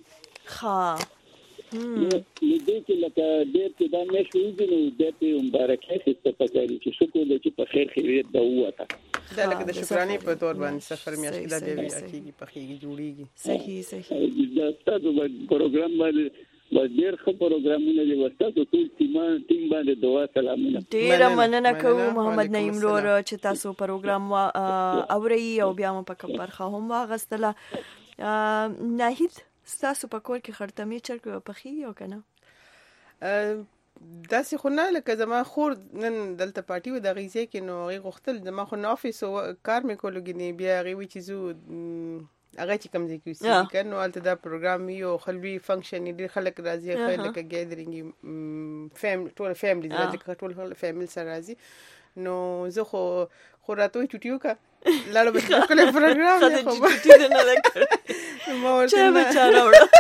[SPEAKER 13] نو دې کې لکه ډېر چې دا نشوي نو د مبارکین خپل پکاري چې شکر دې چې په خیر خیریت دا وته.
[SPEAKER 8] دا لکه د شکرانې په تور باندې سفر میاشت دا دی اکیږي پخېږي جوړیږي.
[SPEAKER 1] صحیح
[SPEAKER 13] دا تاسو پروګرام باندې ډېر ښه پروګرامونه دي ورته ټول ټیم باندې دعا سلامونه.
[SPEAKER 1] ډېر مننه کوم محمد نعیم رور چې تاسو پروګرام اوري او بیا مو په برخه هم واغستله. ناهید تاسو په کور کې خرطمې چرګ پخې او کنه؟
[SPEAKER 8] داسې خو نه لکه زما خور نن دلته پارټي و د غیزه کې نو هغه غوښتل زما خو نه افیس او کار مې کولو کې بیا هغه وی چې زو هغه چې کوم ځای کې وسی کنه الته دا پروګرام یو خلوی فنکشن ډیر خلک راځي خلک لکه ګیدرینګ ټول فیملی راځي ټول فیملی سره راځي نو زه خو راتوي چټیو کا لاړو به کله پروګرام نه خو
[SPEAKER 1] چټی نه لکه
[SPEAKER 8] ما ورته
[SPEAKER 1] چا بچاره وړه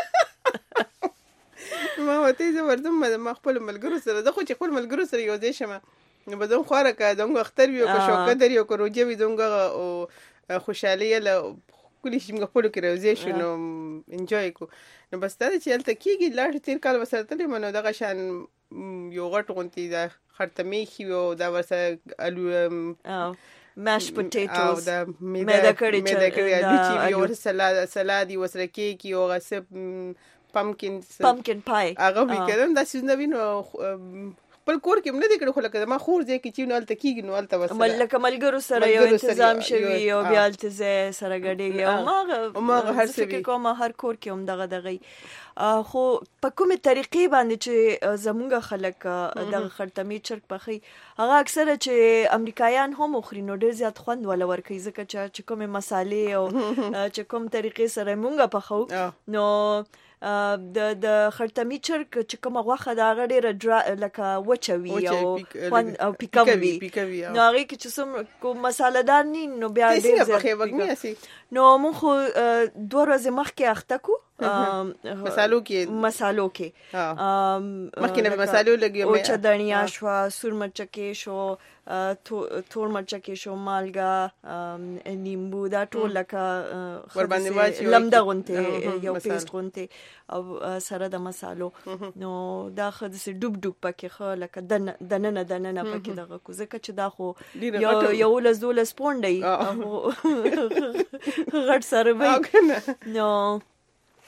[SPEAKER 8] ما وته زه ورته ما خپل ملګرو سره زه خو چې خپل ملګرو سره یو ځای شم نو به زه خواره کا دغه اختر ویو کو شوکه دریو کو روجه وی دغه او خوشالي له کلی شي موږ خپل کې راځي شو نو انجوای کو نو بس دا چې الته کېږي لاړ تیر کال وسرتلې منو دغه شان یو غټ غونتی دا خرطمې خو دا ورسره الو
[SPEAKER 1] ماش پوټیټوز
[SPEAKER 8] دا میده کړي چې یو سلاد وسره کېک یو غسب
[SPEAKER 1] pumpkin pie
[SPEAKER 8] هغه وکړم دا څه نو وینو خپل کور کې نه دي کړو خو لکه ما خور ځای کې چې نو الته کېږي نو الته وسره
[SPEAKER 1] لکه ملګرو سره یو تنظیم شوی او بیا الته سره ګډېږي او ما هر څه کې کوم هر کور کې هم دغه خو په کومه طریقې باندې چې زمونږ خلک دغه خرطمې چرګ پخې هغه اکثره چې امریکایان هم خوري نو ډېر زیات خوند ولا ورکوي ځکه چې کومه مصالې او چې کوم طریقې سره مونږ پخو نو د خرطمې چرګ چې کومه غوښه د هغه ډېره لکه وچوي او پیکوي نو هغې کې چې څوم مساله‌دار ني نو بیا ډېر زیات نو مونږ خو 2 ورځې مخکې اخته کو
[SPEAKER 8] مسالو کې مخکې نه مسالو لګي
[SPEAKER 1] او چدنیا شو سور مرچکې شو تور مرچکې شو مالګه نیمبو دا ټول لکه
[SPEAKER 8] ور باندې واچي
[SPEAKER 1] لمده غونته یو پیست غونته او سره د مسالو نو دا خد سي ډوب پکې خو لکه دننه پکې دغه کو ځکه چې دا خو یو لزول سپونډي غټ سره وي نو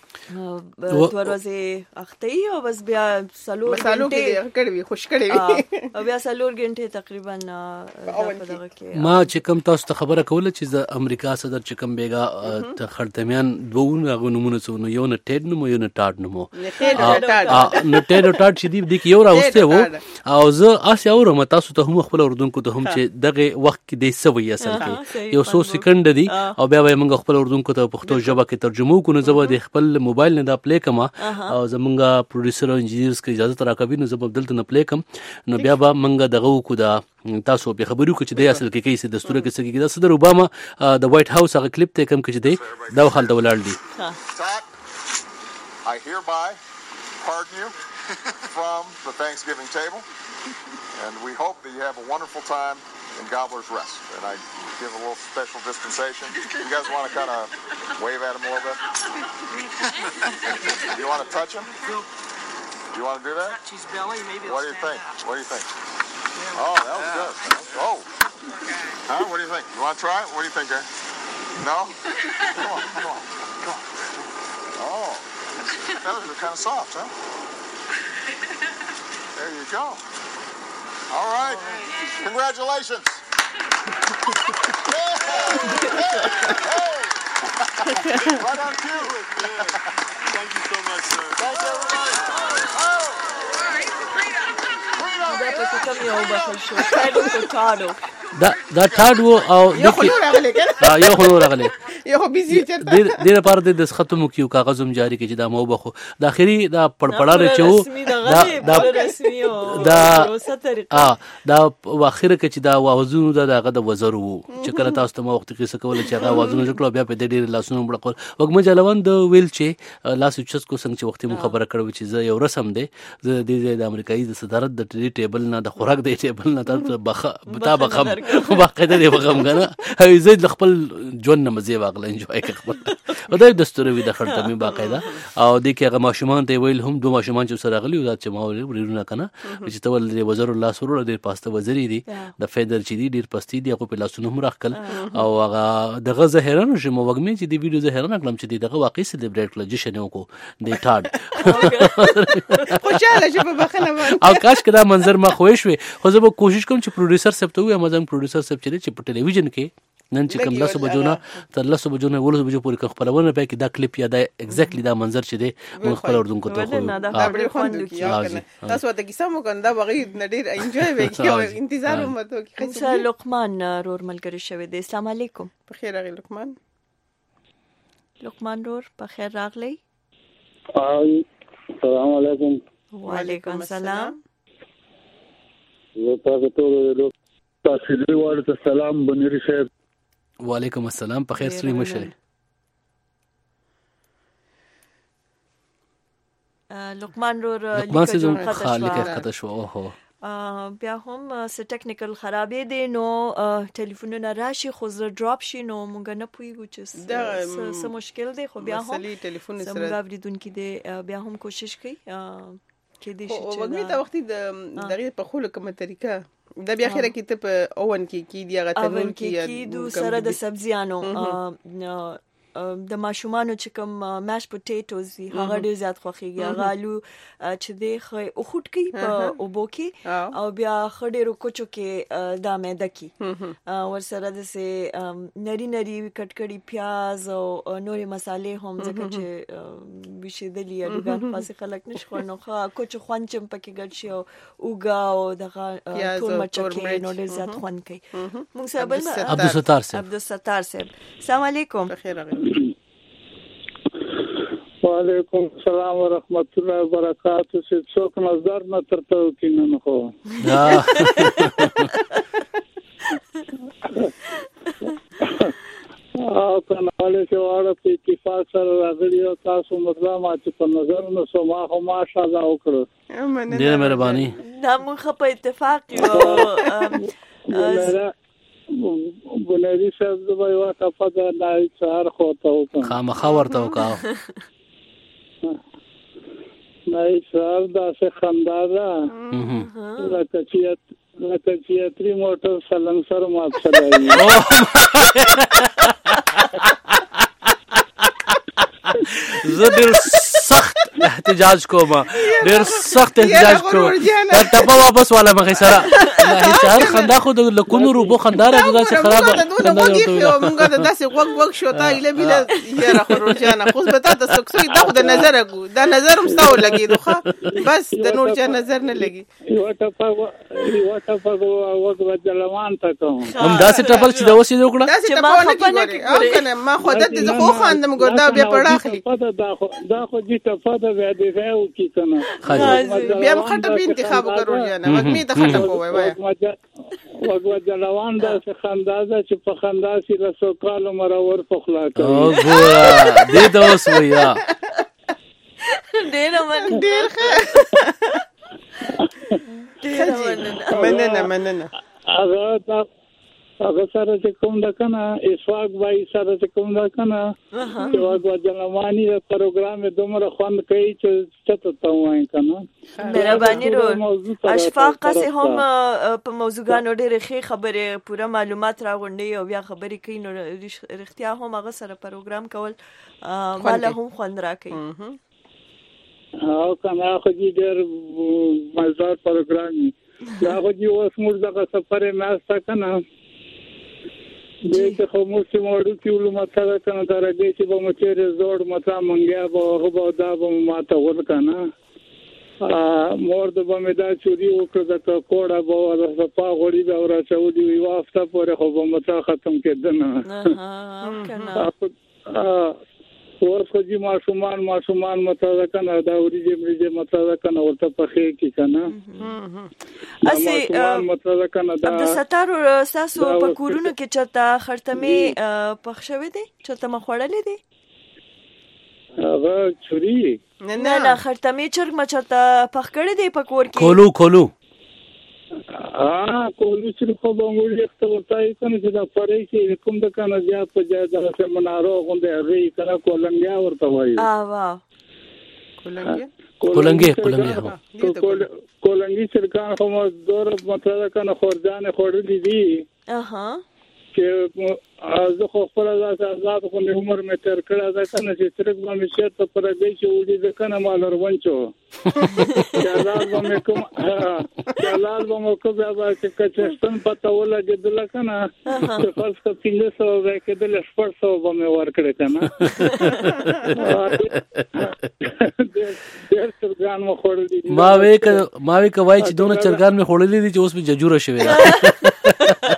[SPEAKER 1] دوه ورځې اخته او بس بیا سلور
[SPEAKER 8] غنټه کړې خوش کړې
[SPEAKER 1] او بیا سلور غنټه تقریبا دغه کې
[SPEAKER 9] ما چې کوم تاسو ته خبره کوله چې د امریکا صدر چې کوم بیګا ته خړتمیان دوه غنمونه څونه یو نه ټیډ نو یو نه ټاډ نو نه ټیډ او ټاډ چې دی د یو راوسته وو او زه اس اورم تاسو ته هم خپل اردوونکو ته هم چې دغه وخت کې د سوي اصل کې یو 100 سکند دی او بیا به موږ خپل اردوونکو ته پښتو ژبه کې ترجمه کوو. زه به د خپل موبایل نه دا پلی کما او زمونږ پروډوسر او انجینیرز کې اجازه راکوي نو زه به دلته نه پلی کم نو بیا به موږ دغه کو دا تاسو به خبرو کو چې د اصل کې کیسه دستور کې څه کې د صدر اوباما د وایټ هاوس هغه کلیپ ته کم کې چې دی دا خل د ولړ دی.
[SPEAKER 14] I hereby pardon you from the Thanksgiving table and we hope that you have a wonderful time in Gobbler's Rest. And I give a little special dispensation. You guys want to kind of wave at him a little bit? You want to touch him? You want to do that?
[SPEAKER 15] Touch his belly, maybe.
[SPEAKER 14] What do you think? What do you think? Yeah. Oh, that was good. Oh. Okay. Huh? What do you think? You want to try it? What do you think, Aaron? No? Come on, come on, come on. Oh. That was kind of soft, huh? There you go. All right. Congratulations. Hey! Right on cue.
[SPEAKER 15] Thank you so much, sir.
[SPEAKER 14] Thank you, everybody. Oh!
[SPEAKER 1] دا په کوم یو بخښ شو ټاډو کو ټاډو
[SPEAKER 9] دا ټاډو او
[SPEAKER 8] یو خو راغلی کنه
[SPEAKER 9] یو خو راغلی
[SPEAKER 8] یو بيزي چرته
[SPEAKER 9] ډیر لپاره د ختمو کیو کاغذم جاری کی چې دا مو بخو د اخري دا پړپړاله چو دا
[SPEAKER 1] رسمي او
[SPEAKER 9] دا
[SPEAKER 1] روسه طریقه
[SPEAKER 9] دا واخره کې چې دا وازونو دا دغه د وزر وو چې کله تاسو ته وخت کې څه کول چې هغه وازونو جوړ بیا په ډیر لاسونو بړقول وګم جلوان د ویل چې لاس چس کو څنګه چې وخت مو خبره کړو چې زه یو رسم دی زه د امریکایي د صدارت د ټیبل نه د خوراک د ټیبل نه تر بتا بخم باقاعده دی بخم کنه هي زید خپل جون نه مزه واغله انجوای کړ خپل دا دستور وی د خړتمي باقاعده او د کې هغه ماشومان ته ویل هم دوه ماشومان چې سره غلي او چې ما ورونه کنه چې تول د وزیر الله سرور د پاسته وزیری دی د فیدر چې دی ډیر پستی دی خو په لاسونو هم راخل او هغه دغه زهران چې مو وګمې چې دی ویډیو زهران کلم چې دغه واقعي سلیبریټ کړل جشن وکړو د ټاډ
[SPEAKER 8] خوشاله شپه بخنه
[SPEAKER 9] او کاش کدا منظر ما خوښ وي خو زه به کوشش کوم چې پروډوسر سپ ته وي امازون پروډوسر سپ چې په ټلویزیون کې نن چې کوم 10 بجو نه تر 10 بجو نه 10 بجو پورې خبرونه پای کې دا کلیپ یا دا ایگزیکټلی دا منظر چې دی موږ خپل اردوونکو ته خو
[SPEAKER 8] دا ډېر خوند کوي تاسو ته کیسه مو کنده بغیر نډیر انجوای وکړو انتظار مو ته
[SPEAKER 1] خو لقمان رور ملګری شوی دی. السلام علیکم.
[SPEAKER 8] بخیر راغلی
[SPEAKER 1] لقمان رور بخیر راغلی.
[SPEAKER 13] السلام علیکم.
[SPEAKER 1] وعلیکم السلام.
[SPEAKER 13] زه تاسو ته تاسو ته سلام بنيري صاحب.
[SPEAKER 9] وعلیکم السلام په خیر سری مشه.
[SPEAKER 1] لقمان رور
[SPEAKER 9] لیکه خطا شو اوه
[SPEAKER 1] بیا هم څه ټیکنیکل خرابې دي نو ټلیفونونه راشي خو زه ډراپ شي نو مونږ نه پوهیږو چې څه مشکل دی خو بیا هم
[SPEAKER 8] ټلیفون
[SPEAKER 1] سره مونږ اوریدونکو دی بیا هم کوشش کوي کې دې شي
[SPEAKER 8] چې وګړي دا وخت د دغه په خلکو کومه طریقه دا بیا خیره کې ته په اوون کې دی هغه تنور
[SPEAKER 1] کې دو سره د سبزیانو د ماشومانو چې کوم ماش پټیټوز هغه ډیر زیات خوخيږي هغه الو چې دی خو او خټ کی په اوبو کې او بیا خډېرو کوچو کې دا مېده کی ور سره د سه نری کټ کړي پیاز او نوري مصالې هم ځکه چې بشیدلی الګان خاصه خلک نشو نو خو کوچو خوان چم پکې ګډ شي او اوګا او دغه ټول مچکه نو ډیر زیات خوان کوي موږ سره بل عبدالستار صاحب. السلام علیکم.
[SPEAKER 8] بخیر
[SPEAKER 13] وعلیکم السلام ورحمت الله وبرکاته. څوک نظر نه ترته کینن خو او کناله چې واړه په اتفاق سره راغلي او تاسو مطلب چې په نظر نو سما خو ماشاءالله وکړو
[SPEAKER 9] ډیره مهرباني.
[SPEAKER 1] دا موږ په اتفاق یو
[SPEAKER 13] بنادي صاحب د وای واټه په دای څار خو ته وکړه
[SPEAKER 9] خامخا ورته وکاو
[SPEAKER 13] نای څار دا څه خندا ده لکه چې تری موټر سلنګ سره مات شوی
[SPEAKER 9] زه ډېر سخت احتجاج کوم دا ټپه واپس والا مخې سره الله چار خندا خو د لکونو روبو خندا راځي دا چې خراب
[SPEAKER 8] مونږ د داسې وګ شوتا ایله بیله یاره خو جانه خو به تاسو سکسوي دا د نظر کو دا نظر مستو لګي دوخه بس د نور چا نظر نه لګي
[SPEAKER 13] یو ټپه وګ جلوان تا کوم
[SPEAKER 9] هم داسې ټپل چې دا وسې وکړه
[SPEAKER 8] چې ما خپل کې او کنه ما خو د خو خاندم ګوردا بیا پړاخلی
[SPEAKER 13] دا خو دې ټپه د وادي راو کی کنه
[SPEAKER 8] بیا مخټه به انتخاب وکړو جانه وګمي ته خټه کوی وای
[SPEAKER 13] وګ جلوان دا څه خندازه چې په خندا سي رسو کال مرور پخلا کوي
[SPEAKER 9] او ګورا دې دا اوس ویا
[SPEAKER 8] ډېر مننه
[SPEAKER 13] هغه سره چې کوم دا کنه اسواق وای سره چې کوم دا کنه چې واګ جلوانی د پروګرام دومره خوند کوي چې څه ته وای کنه
[SPEAKER 1] مهرباني رو اشفاق قصه هم په موضوعګانو ډېر ښه خبره پوره معلومات راغونډي او بیا خبرې کوي نو رښتیا هم هغه سره پروګرام کول مالا هم خوند راکوي
[SPEAKER 13] او کنه خو ډېر مزدار پروګرام دا خو دی اوس موږ دغه سفر ماسته کنه دې خو موږ چې موږ چې علماء سره کنه دا راځي چې به موږ چیرې زوړ متا مونږه به هغه دا به ماته ورکنه مور د به دا چوری وکړه د کوړه به د پا غوړي به راچولي وي وافته پورې خو به متا ختم کېدنه ورخو جی ماشومان متا کنه دا وريجه متا کنه ورته پخې کی کنه
[SPEAKER 1] اسی
[SPEAKER 13] متا کنه دا
[SPEAKER 1] د ستارو ساسو په کورونو کې چرته خرتمي پخښوي دي چرته مخوړلې دي
[SPEAKER 13] هغه چوری
[SPEAKER 1] نه خرتمي چرګ مچته پخ کړې دي په کور کې
[SPEAKER 9] کولو
[SPEAKER 13] کولو چې په بنګول یو ورتای کنه چې دا پرې کې کوم د کنه بیا په ځای د سیمنارو غونډه ری کنه کولنګیا ورته وایي کولنګي سرکان هم دور مطلب کنه خورځان خورلې دي چې زه خو خپل آزاد خو نه عمر مې تر کړه دا کنه چې ترک باندې شرط پر دې چې وړي د کنه مال ورونچو جلال باندې کوم بیا چې کچستان پته ولګېدل کنه چې خاص کا 300 وکېدل سپورټ باندې ورکړه کنه ډېر چرګان مو خورلې
[SPEAKER 9] ما وې کوي چې دونه چرګان مې خورلې دي چې اوس به ججوره شوی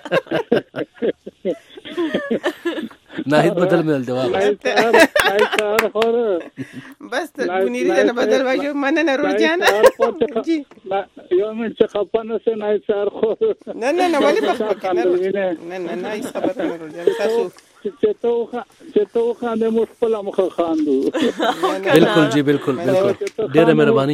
[SPEAKER 9] ناهید بدل مل جواب
[SPEAKER 8] بس منیری جنا بدل واجو مننه روجانا جی
[SPEAKER 13] یو من چې خپانه سه نه سر خو
[SPEAKER 8] نه ولی بخک نه ایستبت روجانا تاسو
[SPEAKER 13] چې تو خانه مخفل مخ خاندو
[SPEAKER 9] بالکل جی بالکل ډیره مهرباني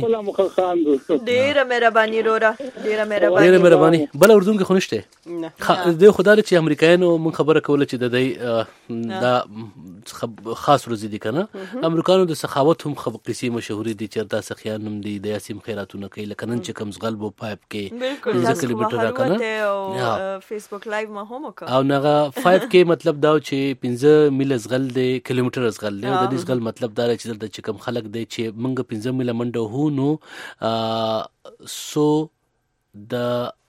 [SPEAKER 1] رورا ډیره
[SPEAKER 9] مهرباني بل اردن کې خنشته د خدای چې امریکایانو من خبره کوله چې د دا خاص روزي دي کنه امریکانو د سخاوت هم قصې مشهوري دي چې دا سخیان هم دي د یاسیم خیراتونه کوي لکه نن چې کم زغلب او پایپ کې
[SPEAKER 1] بالکل کیلومتره کنه فیسبوک لایو ما هم
[SPEAKER 9] او نغه 5 کې مطلب دا چې 15 میل زغل دی کیلومتر زغل دی د دې زغل مطلب دا چې د چکم خلک دی چې منګه 15 میل منډه هو نو سو د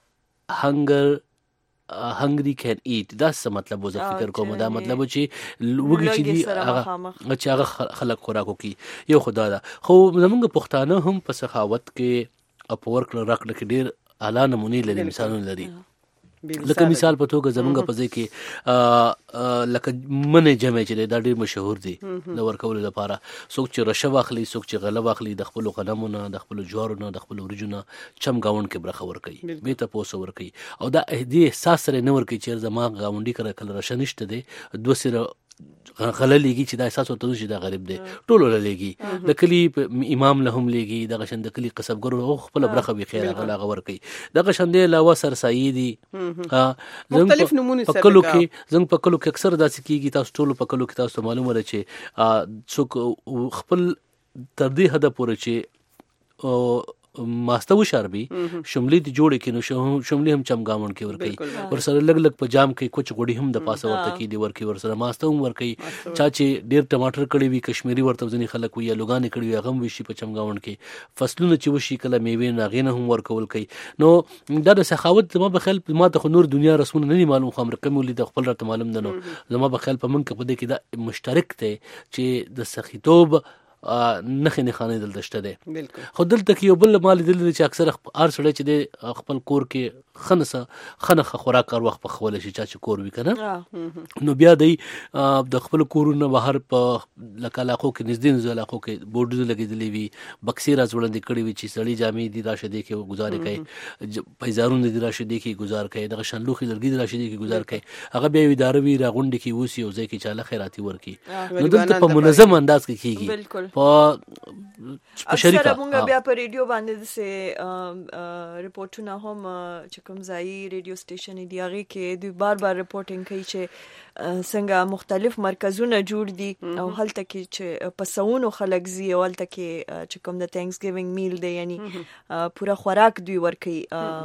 [SPEAKER 9] hungry can eat دا څه مطلب وځه فکر کوم دا مطلب چې وګی چې هغه خلک خوراکو کی یو خدا دا خو زمونږ پښتانه هم په سخاوت کې اپورک راکړه کې ډیر اعلی نمونه لري مثالونه لري لکه مثال په توګه زمونږ په ځای کې لکه منې جمع چې دا ډیر مشهور دي د ورکولو لپاره څوک چې رشوه واخلي څوک چې غله واخلي د خپل غنمونو د خپل جوارونو د خپل ورجونو چم گاوند کې برخه ورکي به ته پوسو ورکي او دا دې احساس سره نه ورکي چې زما گاونډي کړه کله رشنشته دي دوه سره غله لګي چې دا احساس ورته چې دا غریب دی ټول لګي د کلی امام له هم لګي د غشن د کلی قصبګر او خپل برخه به خیر غلا غور کوي د غشن دی علاوه سرسایي دي
[SPEAKER 8] مختلف نمونه سره
[SPEAKER 9] پکلو کې اکثر داسې کیږي تاسو ټول پکلو کې تاسو معلومه ده چې څوک خپل تر دې حد پورې چې ماسته وشاربي شملې دي جوړې کینو شملې هم چمګاون کې ور کوي ور سره لګ لګ په جام کې کوچ غوډي هم د پاسه ورته کې دی ور کوي ور سره ماسته هم ور کوي چا چې ډیر ټماټر کړي وي کشمیری ورته ځنی خلک وي یا لوګان کړي وي غم وشي په چمګاون کې فصلونه چې وشي کله میوه ناغینه هم ور کول کوي نو دا د سخاوت ما په خیال ما ته نور دنیا رسمونه نه معلوم خو امریکا مولي د خپل راته معلوم ده نو زما په خیال په من کې په دې کې دا مشترک دی چې د سخیتوب نخې نه خانې دلته شته دی
[SPEAKER 8] بالکل
[SPEAKER 9] خو دلته کې یو بل مال دل چې اکثر هر سړی چې د خپل کور کې خنه خوراک کار وخت په خول شي چې کور وی کنه نو بیا دی د خپل کورونه بهر په لکه علاقو کې نږدې علاقو کې بورډونه لګېدلې وي بکسي راز وړاندې کړي وي چې سړی جامې دي راشه دی کې گزارې کوي پیزارونه دي راشه دی کې گزار کوي دغه شنلوخي لرګي دي راشه دی کې گزار کوي هغه بیا ادارې وی راغونډ کې وسی او ځکه چې الله خیراتي ورکي نو دلته په منظم انداز کې کیږي
[SPEAKER 1] بالکل
[SPEAKER 9] په شریکه
[SPEAKER 1] سره مونږ بیا په ریډیو باندې سه ریپورټونه هم چې کوم ځای ریډیو سټیشن دی هغه کې دوی بار ریپورټینګ کوي چې څنګه مختلف مرکزونه جوړ دي او هلته کې چې پسونو خلک زی او هلته کې چې کوم د تھینکس گیوینګ میل دی یعنی پورا خوراک دوی ورکي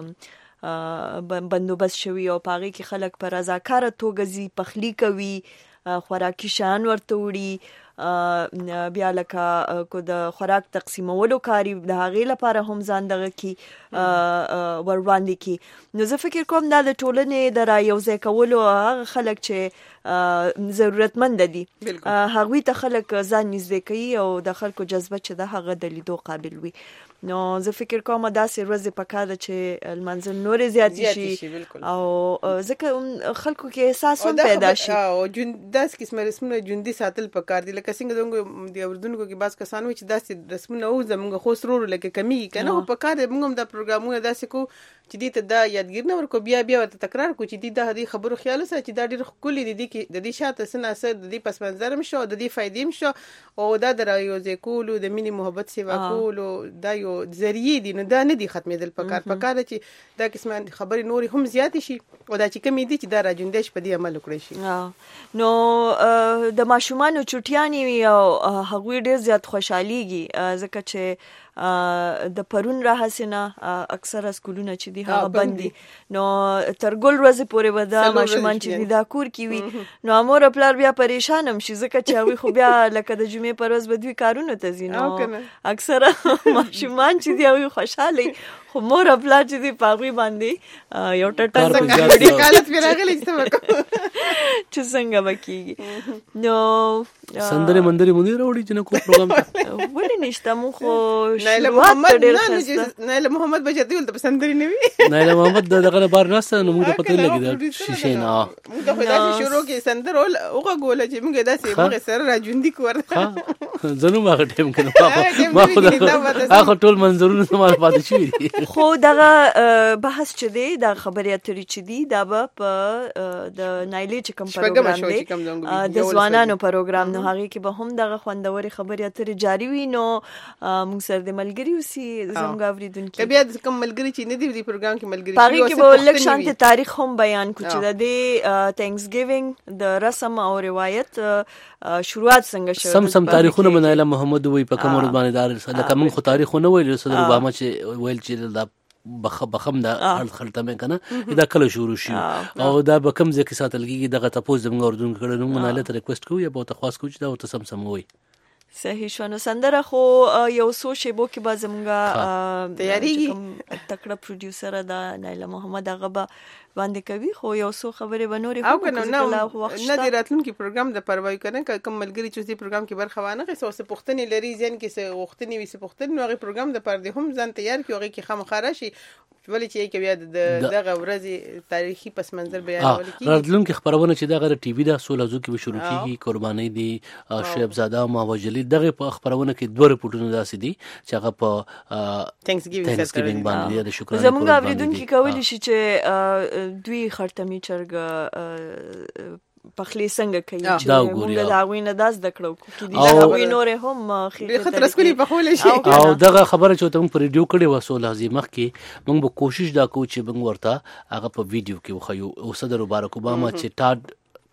[SPEAKER 1] بندوبست شوی او پاغي کې خلک پر رضاکار توګه زی پخلی کوي خوراکي شان ورته وړي بیا لکه کو د خوراک تقسیمولو کاری د هغې لپاره هم ځان دغه کې ور وړاندې کی نو زه فکر کوم دا د ټولنې د رايوځای کولو هغه خلک چې ضرورتمند دي هغوی ته خلک ځان نږدې کوي او د خلکو جذبه چې د هغه د لیدو قابل وي نو زه فکر کوم داسې ورځې پکار ده چې المنزل نور زیاتې شي او ځکه خلکو کې احساس هم پیدا شي
[SPEAKER 8] او داس قسمه رسمونه ژوندۍ ساتل پکار دي لکه څنګه زموږ د اردوونکو کې بعض کسان وي چې داسې رسمونه او زموږ خو سرور لکه کمیږي کنه او پکار دی موږ هم دا پروګرامونه داسې کو چې دې ته دا یادګیر نه ورکو بیا ورته تکرار کو چې دې د هدي خبرو خیال سره چې دا ډېر ښکلي دي کې د دې شاته سناسه د دې پس منظر هم شو د دې فائدې هم شو او دا د رايوځای کولو د مینې محبت سیوا کولو دا یو ذریعہ دي نه دا نه دي ختمېدل پکار چې دا قسمه خبرې نوري هم زیات شي او دا چې کمی دي چې دا راجوندې شي په دې عمل وکړي
[SPEAKER 1] شي نو د ماشومانو چټیانی او هغوی ډېر زیات خوشحاليږي ځکه چې د پرون راهسنه اکثره سکولونه چې دي هغه بندي نو ترګل ورځې پورې ودا ماشومان چې دا کور کی وي نو امور خپل بیا پریشان هم شي ځکه چې هغه خو بیا لکه د جمعې پر ورځ بدوي کارونه ته زینو اکثره ماشومان چې دی هغه خوشاله خو مور خپل چې دی پاغوي باندې یو ټټه څنګه
[SPEAKER 8] حالت پیراغلی چې
[SPEAKER 1] چې څنګه وکیږي نو
[SPEAKER 9] سندره مندري مونږ راوړي چې نو کو پروګرام
[SPEAKER 1] ولې نشته مو خو
[SPEAKER 8] نایله محمد بچتی ول ته سندري نه وی
[SPEAKER 9] نایله محمد دغه بار ناسته نو موږ پته لګی دا شیشه نه
[SPEAKER 8] موږ په داسې شروع کې سندرول اوغه ګول چې موږ داسې موږ سره راجوندي کور
[SPEAKER 9] زنو ما ټیم کنه ما خو ټول منظورونه سمال پاتې شي
[SPEAKER 1] خو دغه بحث چې دی دا خبرې اترې چې دی دا په د نایلی چې کوم پروګرام دی د ځوانانو پروګرام نو هغه کې به هم دغه خوندوري خبرې اترې جاری وي نو موږ سره د ملګری وسی زموږ اوریدونکو
[SPEAKER 8] بیا د کوم ملګری چې نه دی د پروګرام کې ملګری
[SPEAKER 1] پاره کې به لږ شانت تاریخ هم بیان کو چې د تھینکس گیوینګ د رسم او روایت شروعات څنګه
[SPEAKER 9] سم تاریخونه منایله محمد وی په کوم ورځ باندې دار لکه موږ خو تاریخونه ویل صدر اوباما چې ویل چې دا بخم دا خلطه مې کنه دا کله شروع شي او دا به کوم ځکه ساتلګي دغه تاسو زموږ اردن کړه نو منایله ته ریکوست کوو یا به تاسو کو چې دا ته سم وي
[SPEAKER 1] صحیح شونه سندره خو یو څو شیبو کې به زمونږه
[SPEAKER 8] تیاریږي
[SPEAKER 1] تکړه پروډوسر دا نایله محمد هغه باندې کوي خو یو څو خبرې بنوري
[SPEAKER 8] او کنه نه دی راتلونکي پروګرام د پروايي کنه کوم ملګری چې دې پروګرام کې برخه وانه غي څه پښتني لري ځین کې څه وختنی وي څه پښتني نو غي پروګرام د پردي هم ځان تیار کیږي کې خامخاره شي ولې چې کې بیا دغه ورځي تاریخي پس منظر بیانول کی
[SPEAKER 9] راتلونکي خبرونه چې دغه ټي وي د سولازو کې شروع کیږي قرباني دي شهبزاده ماوجلی دغه په خبرونه کې دوه رپورټونه داسې دي چې هغه په
[SPEAKER 8] تھینکس گیوینګ
[SPEAKER 9] باندې د شکرانه
[SPEAKER 1] زموږ اوریدونکو کولی شي چې دوی خرطمي چرګ پخلی څنګه کوي چې موږ دا غوینه داس د کړو کې دي دا غوینه نور هم
[SPEAKER 8] خطر اسکولي په خوله شي
[SPEAKER 9] او دغه خبره چې ته په ریډیو کړي وسو لازم مخ کې موږ به کوشش دا کوو چې موږ ورته هغه په ویډیو کې وخیو او صدر بارک اوباما چې ټاډ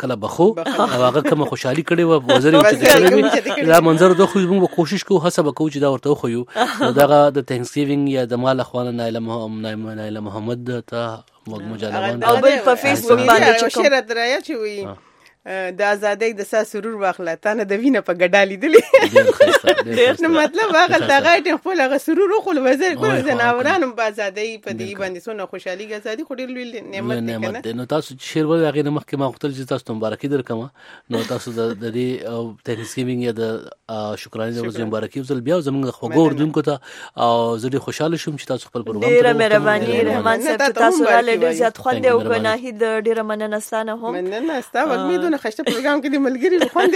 [SPEAKER 9] کله بخو او هغه کوم خوشحالي کړي و وزري چې دا منظر د خو موږ کوشش کوو هڅه وکړو چې دا ورته خو یو دغه د تھینکس ګیوینګ یا د مال اخوان نایله محمد ته مجالوان
[SPEAKER 1] او بل په فیسبوک باندې چې
[SPEAKER 8] شیر دریا چې وي د ازادۍ د سا سرور واخله تا نه د وینه په ګډالي دي نو مطلب هغه دغه ټیم خپل هغه سرور خو وزیر کول زناورانو په ازادۍ په دې باندې سونه خوشحالي ازادي خو ډیر لوی نعمت دی
[SPEAKER 9] نو تاسو شیر ول هغه نه مخکې ما خپل چې تاسو مبارکي درکم نو تاسو د دې تھینکس ګیوینګ یا د شکرانه د ورځې مبارکي وزل بیا زموږ خو ګوردونکو ته او زه ډیر خوشاله شوم چې تاسو خپل پروګرام
[SPEAKER 1] ډیر مهرباني رحمان صاحب تاسو را لډ زیات خوند او کناهید ډیر مننه ستانه هم
[SPEAKER 8] مننه ستا وګمې دونه خشته پروګرام کې د ملګری خوند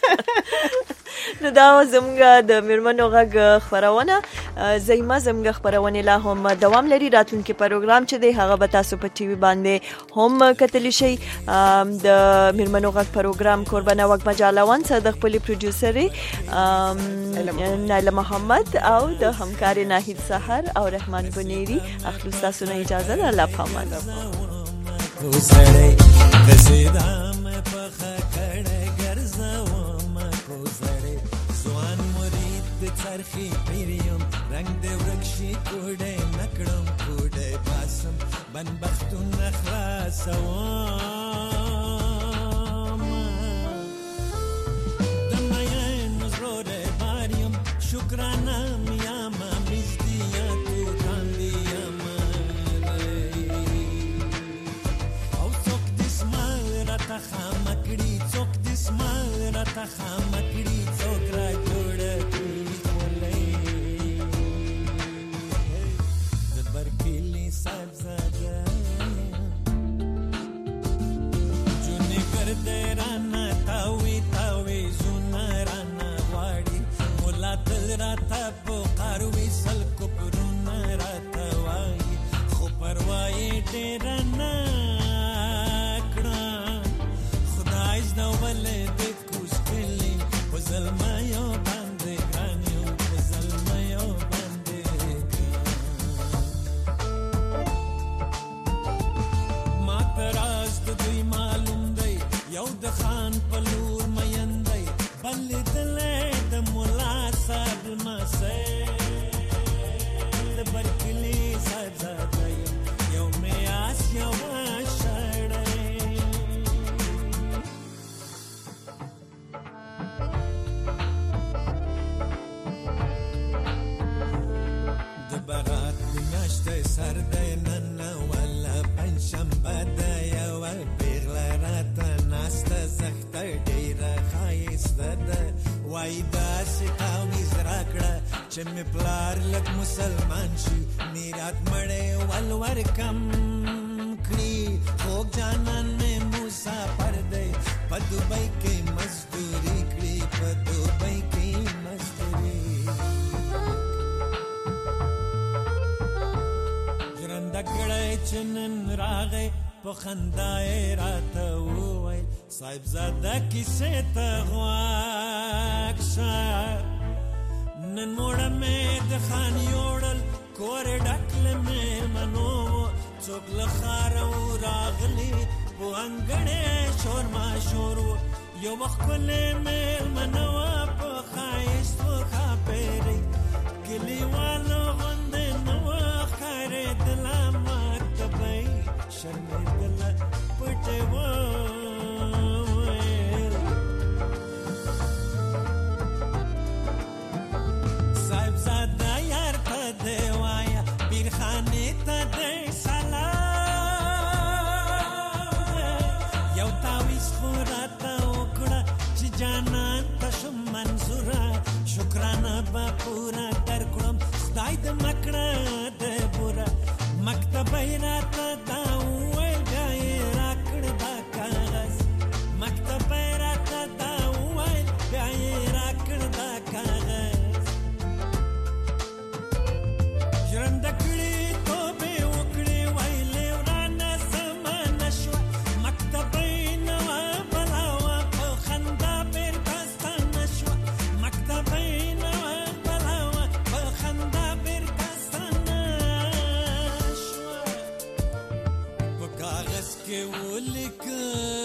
[SPEAKER 1] نو دا زموږ د میرمنو غږ خبرونه زېما زموږ خبرونه لا هم دوام لري راتلونکي پروګرام چې دی هغه به تاسو په ټي وي باندې هم کتلی شي د میرمنو غږ پروګرام قربانه وګ مجالوان سره د خپل پروډوسر نایله محمد او د همکار ناهید سحر او رحمان بنيري اخلو تاسو نه اجازه ده الله پامان
[SPEAKER 16] کوسړې کزیدا مې پخ کړه ګرځوم کوسړې ځوان مرید د چرخي پیریم رنگ د ورکشي کوډه نکړم کوډه باسم بنبختون خلاصوم دماین زوره باریم شکرانه میاما مزدیا تو کاندیا خامکړي څوک د سمال را ته خامکړي څوک را جوړ کړي خولې د برکلی صاحب زاده جونې ګرځې رانا تاوي تاوي زونه رانا واړي مولا تل را ته په قاروي سل کو پرونه را ته وای خو پروايي ډېر نه نو ولې د کوشکلی وزلمایو باندې ګرانیو وزلمایو باندې ما تراز د دوی معلوم دی یو د خان په لور مین دی بلې دلې د مولا صاحب مسې د برکلی صاحب زاده یو میاس یو سر دی نن ولا پنځشنبه ده یو پیغله راته ناسته زښته ډېره ښایسته ده وایي داسې تعویض راکړه چې مې پلار لږ مسلمان شي میرات مړی ول ورکم کړي خوږ جانان مې مسافر دی په دوبۍ کې مزدوري کړي په دوبۍ کې مزدوري دګړې چنن راغې په خندای راته وای صاحب زاده کیسه ته غواکشه نن موړه مې د خان یوړل کور ډکل مې منو څوک لخارو راغلی په انګړې شور ما شور یو وخت کله مې منو په خایست خا پیری کلیوالو غندې نو خره دلا شرمې دل پټه و صاحب زاده یار ته دی وایا پیر خانه ته دی سلام یو تاویز خوراته وکړه چې جانان ته شم منظوره شکرانه به پورا درکړم خدای د مکړه د بوره مکتب راته دا وویل بیا یې راکړ دا کاغذ مکتب راته دا وویل بیا یې راکړ دا کاغذ ژرنده کړي توبې وکړې ویلې ورانه زمانه شوه مکتب یې نوه بلا وه په خندا بېرته ستانه شوه مکتب یې نوه بلا وه په خندا بېرته کاغذ کې ولیکل